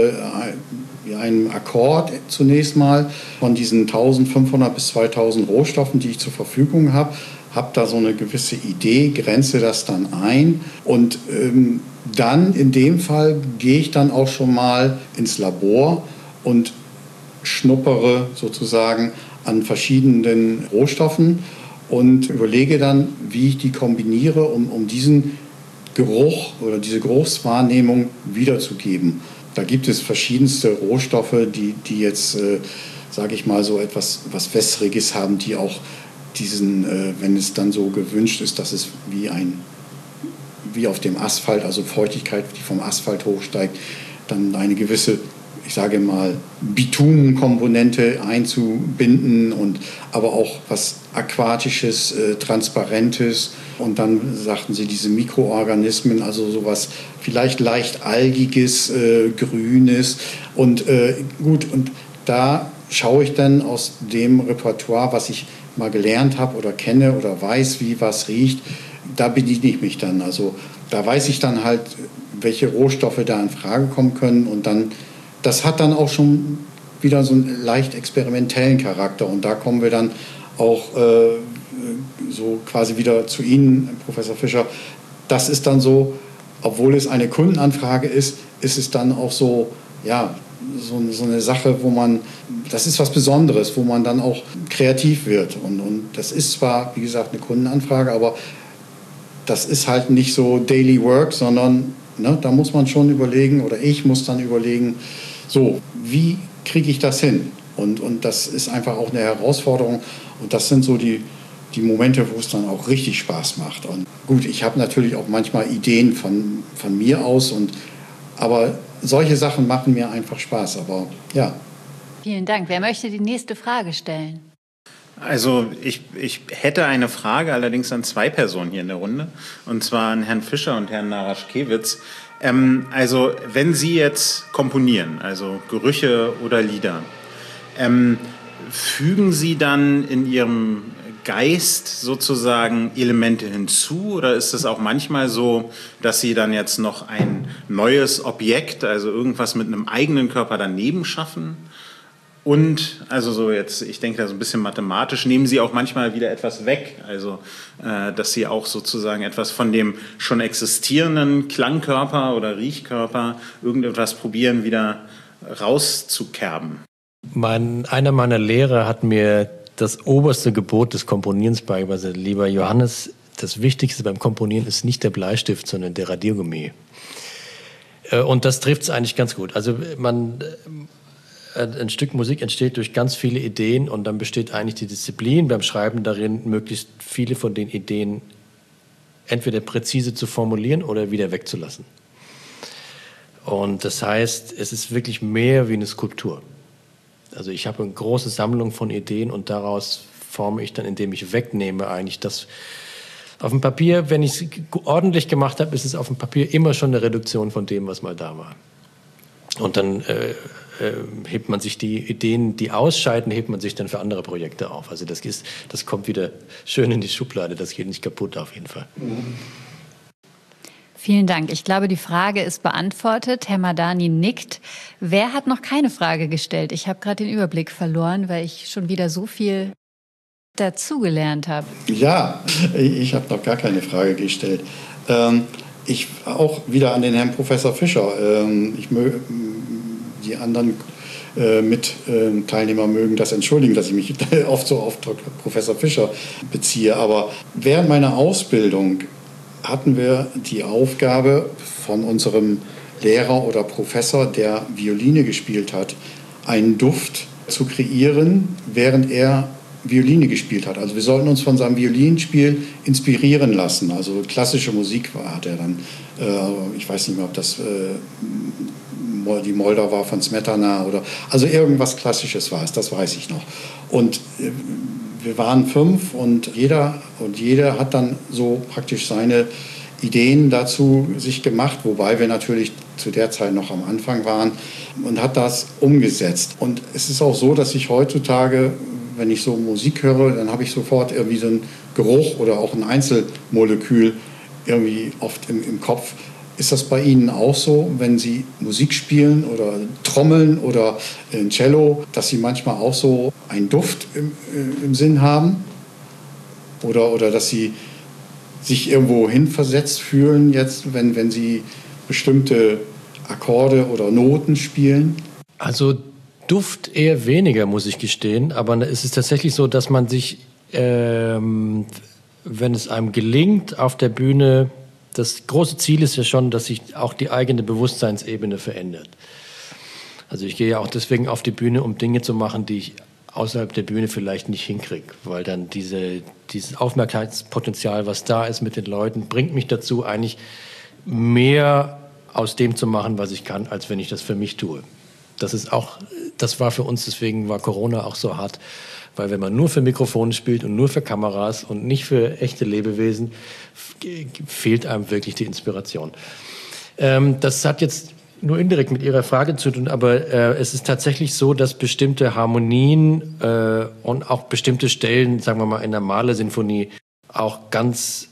einem Akkord zunächst mal von diesen 1500 bis 2000 Rohstoffen, die ich zur Verfügung habe. Habe da so eine gewisse Idee, grenze das dann ein und dann in dem Fall gehe ich dann auch schon mal ins Labor und schnuppere sozusagen an verschiedenen Rohstoffen und überlege dann, wie ich die kombiniere, um diesen Geruch oder diese Geruchswahrnehmung wiederzugeben. Da gibt es verschiedenste Rohstoffe, die jetzt, sage ich mal, so etwas was Wässriges haben, die auch diesen, wenn es dann so gewünscht ist, dass es wie auf dem Asphalt, also Feuchtigkeit, die vom Asphalt hochsteigt, dann eine gewisse, ich sage mal, Bitumenkomponente einzubinden und aber auch was Aquatisches, Transparentes und dann sagten sie diese Mikroorganismen, also sowas vielleicht leicht Algiges, Grünes und gut, und da schaue ich dann aus dem Repertoire, was ich mal gelernt habe oder kenne oder weiß, wie was riecht, da bediene ich mich dann. Also da weiß ich dann halt, welche Rohstoffe da in Frage kommen können und dann, das hat dann auch schon wieder so einen leicht experimentellen Charakter und da kommen wir dann auch so quasi wieder zu Ihnen, Professor Fischer. Das ist dann so, obwohl es eine Kundenanfrage ist, ist es dann auch so, ja, so eine Sache, wo man, das ist was Besonderes, wo man dann auch kreativ wird. Und das ist zwar, wie gesagt, eine Kundenanfrage, aber das ist halt nicht so Daily Work, sondern da muss man schon überlegen, oder ich muss dann überlegen, so, wie kriege ich das hin? Und das ist einfach auch eine Herausforderung. Und das sind so die Momente, wo es dann auch richtig Spaß macht. Und gut, ich habe natürlich auch manchmal Ideen von mir aus, aber solche Sachen machen mir einfach Spaß. Aber ja. Vielen Dank. Wer möchte die nächste Frage stellen? Also ich hätte eine Frage, allerdings an zwei Personen hier in der Runde, und zwar an Herrn Fischer und Herrn Naraschkewitz. Also wenn Sie jetzt komponieren, also Gerüche oder Lieder, fügen Sie dann in Ihrem Geist sozusagen Elemente hinzu oder ist es auch manchmal so, dass Sie dann jetzt noch ein neues Objekt, also irgendwas mit einem eigenen Körper daneben schaffen? Und, also so jetzt, ich denke da so ein bisschen mathematisch, nehmen Sie auch manchmal wieder etwas weg, also dass Sie auch sozusagen etwas von dem schon existierenden Klangkörper oder Riechkörper, irgendetwas probieren, wieder rauszukerben. Einer meiner Lehrer hat mir das oberste Gebot des Komponierens beigebracht. Lieber Johannes, das Wichtigste beim Komponieren ist nicht der Bleistift, sondern der Radiergummi. Und das trifft es eigentlich ganz gut. Also ein Stück Musik entsteht durch ganz viele Ideen und dann besteht eigentlich die Disziplin beim Schreiben darin, möglichst viele von den Ideen entweder präzise zu formulieren oder wieder wegzulassen. Und das heißt, es ist wirklich mehr wie eine Skulptur. Also ich habe eine große Sammlung von Ideen und daraus forme ich dann, indem ich wegnehme, eigentlich das auf dem Papier. Wenn ich es ordentlich gemacht habe, ist es auf dem Papier immer schon eine Reduktion von dem, was mal da war. Und dann hebt man sich die Ideen, die ausscheiden, hebt man sich dann für andere Projekte auf. Also das kommt wieder schön in die Schublade, das geht nicht kaputt auf jeden Fall. Vielen Dank. Ich glaube, die Frage ist beantwortet. Herr Madani nickt. Wer hat noch keine Frage gestellt? Ich habe gerade den Überblick verloren, weil ich schon wieder so viel dazugelernt habe. Ja, ich habe noch gar keine Frage gestellt. Ich auch wieder an den Herrn Professor Fischer. Ich Die anderen Teilnehmer mögen das entschuldigen, dass ich mich oft so auf Professor Fischer beziehe. Aber während meiner Ausbildung hatten wir die Aufgabe von unserem Lehrer oder Professor, der Violine gespielt hat, einen Duft zu kreieren, während er Violine gespielt hat. Also wir sollten uns von seinem Violinspiel inspirieren lassen. Also klassische Musik hat er dann, ich weiß nicht mehr, ob das die Moldau war von Smetana oder, also irgendwas Klassisches war es, das weiß ich noch. Und wir waren 5 und jeder hat dann so praktisch seine Ideen dazu sich gemacht, wobei wir natürlich zu der Zeit noch am Anfang waren, und hat das umgesetzt. Und es ist auch so, dass ich heutzutage, wenn ich so Musik höre, dann habe ich sofort irgendwie so einen Geruch oder auch ein Einzelmolekül irgendwie oft im Kopf. Ist das bei Ihnen auch so, wenn Sie Musik spielen oder trommeln oder ein Cello, dass Sie manchmal auch so einen Duft im Sinn haben? Oder dass Sie sich irgendwo hinversetzt fühlen, jetzt, wenn Sie bestimmte Akkorde oder Noten spielen? Also Duft eher weniger, muss ich gestehen. Aber es ist tatsächlich so, dass man sich, wenn es einem gelingt, auf der Bühne, das große Ziel ist ja schon, dass sich auch die eigene Bewusstseinsebene verändert. Also ich gehe ja auch deswegen auf die Bühne, um Dinge zu machen, die ich außerhalb der Bühne vielleicht nicht hinkriege, weil dann dieses Aufmerksamkeitspotenzial, was da ist mit den Leuten, bringt mich dazu, eigentlich mehr aus dem zu machen, was ich kann, als wenn ich das für mich tue. Das war für uns, deswegen war Corona auch so hart, weil wenn man nur für Mikrofone spielt und nur für Kameras und nicht für echte Lebewesen, fehlt einem wirklich die Inspiration. Das hat jetzt nur indirekt mit Ihrer Frage zu tun, aber es ist tatsächlich so, dass bestimmte Harmonien und auch bestimmte Stellen, sagen wir mal in der Mahler-Sinfonie, auch ganz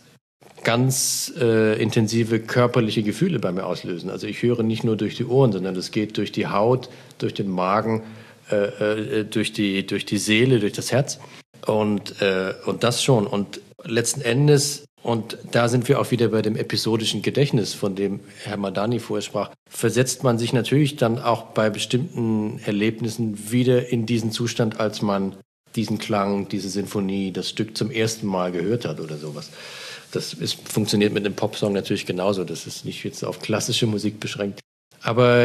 intensive körperliche Gefühle bei mir auslösen. Also ich höre nicht nur durch die Ohren, sondern es geht durch die Haut, durch den Magen, durch die Seele, durch das Herz und das schon. Und letzten Endes, und da sind wir auch wieder bei dem episodischen Gedächtnis, von dem Herr Madani vorher sprach, versetzt man sich natürlich dann auch bei bestimmten Erlebnissen wieder in diesen Zustand, als man diesen Klang, diese Sinfonie, das Stück zum ersten Mal gehört hat oder sowas. Funktioniert mit einem Popsong natürlich genauso. Das ist nicht jetzt auf klassische Musik beschränkt. Aber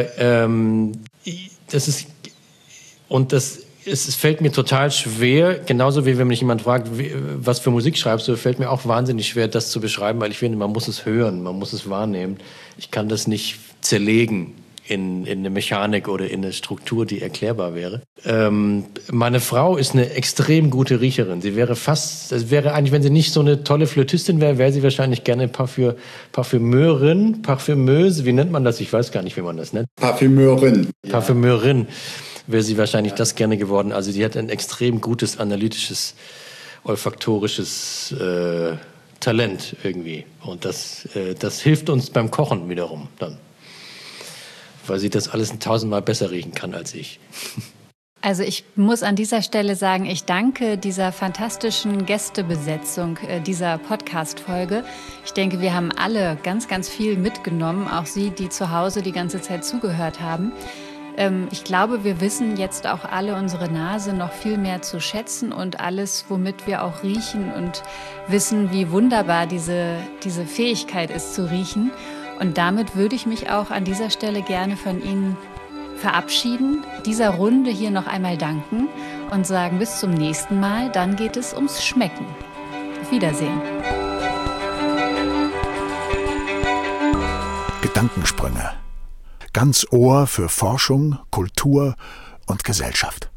es fällt mir total schwer, genauso wie wenn mich jemand fragt, was für Musik schreibst du, fällt mir auch wahnsinnig schwer, das zu beschreiben, weil ich finde, man muss es hören, man muss es wahrnehmen. Ich kann das nicht zerlegen in eine Mechanik oder in eine Struktur, die erklärbar wäre. Meine Frau ist eine extrem gute Riecherin. Sie wäre eigentlich, wenn sie nicht so eine tolle Flötistin wäre sie wahrscheinlich gerne Parfümeurin, Parfümeuse, wie nennt man das? Ich weiß gar nicht, wie man das nennt. Parfümeurin. Ja. Parfümeurin wäre sie wahrscheinlich das gerne geworden. Also sie hat ein extrem gutes analytisches, olfaktorisches Talent irgendwie. Und das hilft uns beim Kochen wiederum dann. Weil sie das alles 1000-mal besser riechen kann als ich. Also ich muss an dieser Stelle sagen, ich danke dieser fantastischen Gästebesetzung dieser Podcast-Folge. Ich denke, wir haben alle ganz, ganz viel mitgenommen, auch Sie, die zu Hause die ganze Zeit zugehört haben. Ich glaube, wir wissen jetzt auch alle unsere Nase noch viel mehr zu schätzen und alles, womit wir auch riechen und wissen, wie wunderbar diese Fähigkeit ist zu riechen. Und damit würde ich mich auch an dieser Stelle gerne von Ihnen verabschieden, dieser Runde hier noch einmal danken und sagen bis zum nächsten Mal, dann geht es ums Schmecken. Auf Wiedersehen. Gedankensprünge. Ganz Ohr für Forschung, Kultur und Gesellschaft.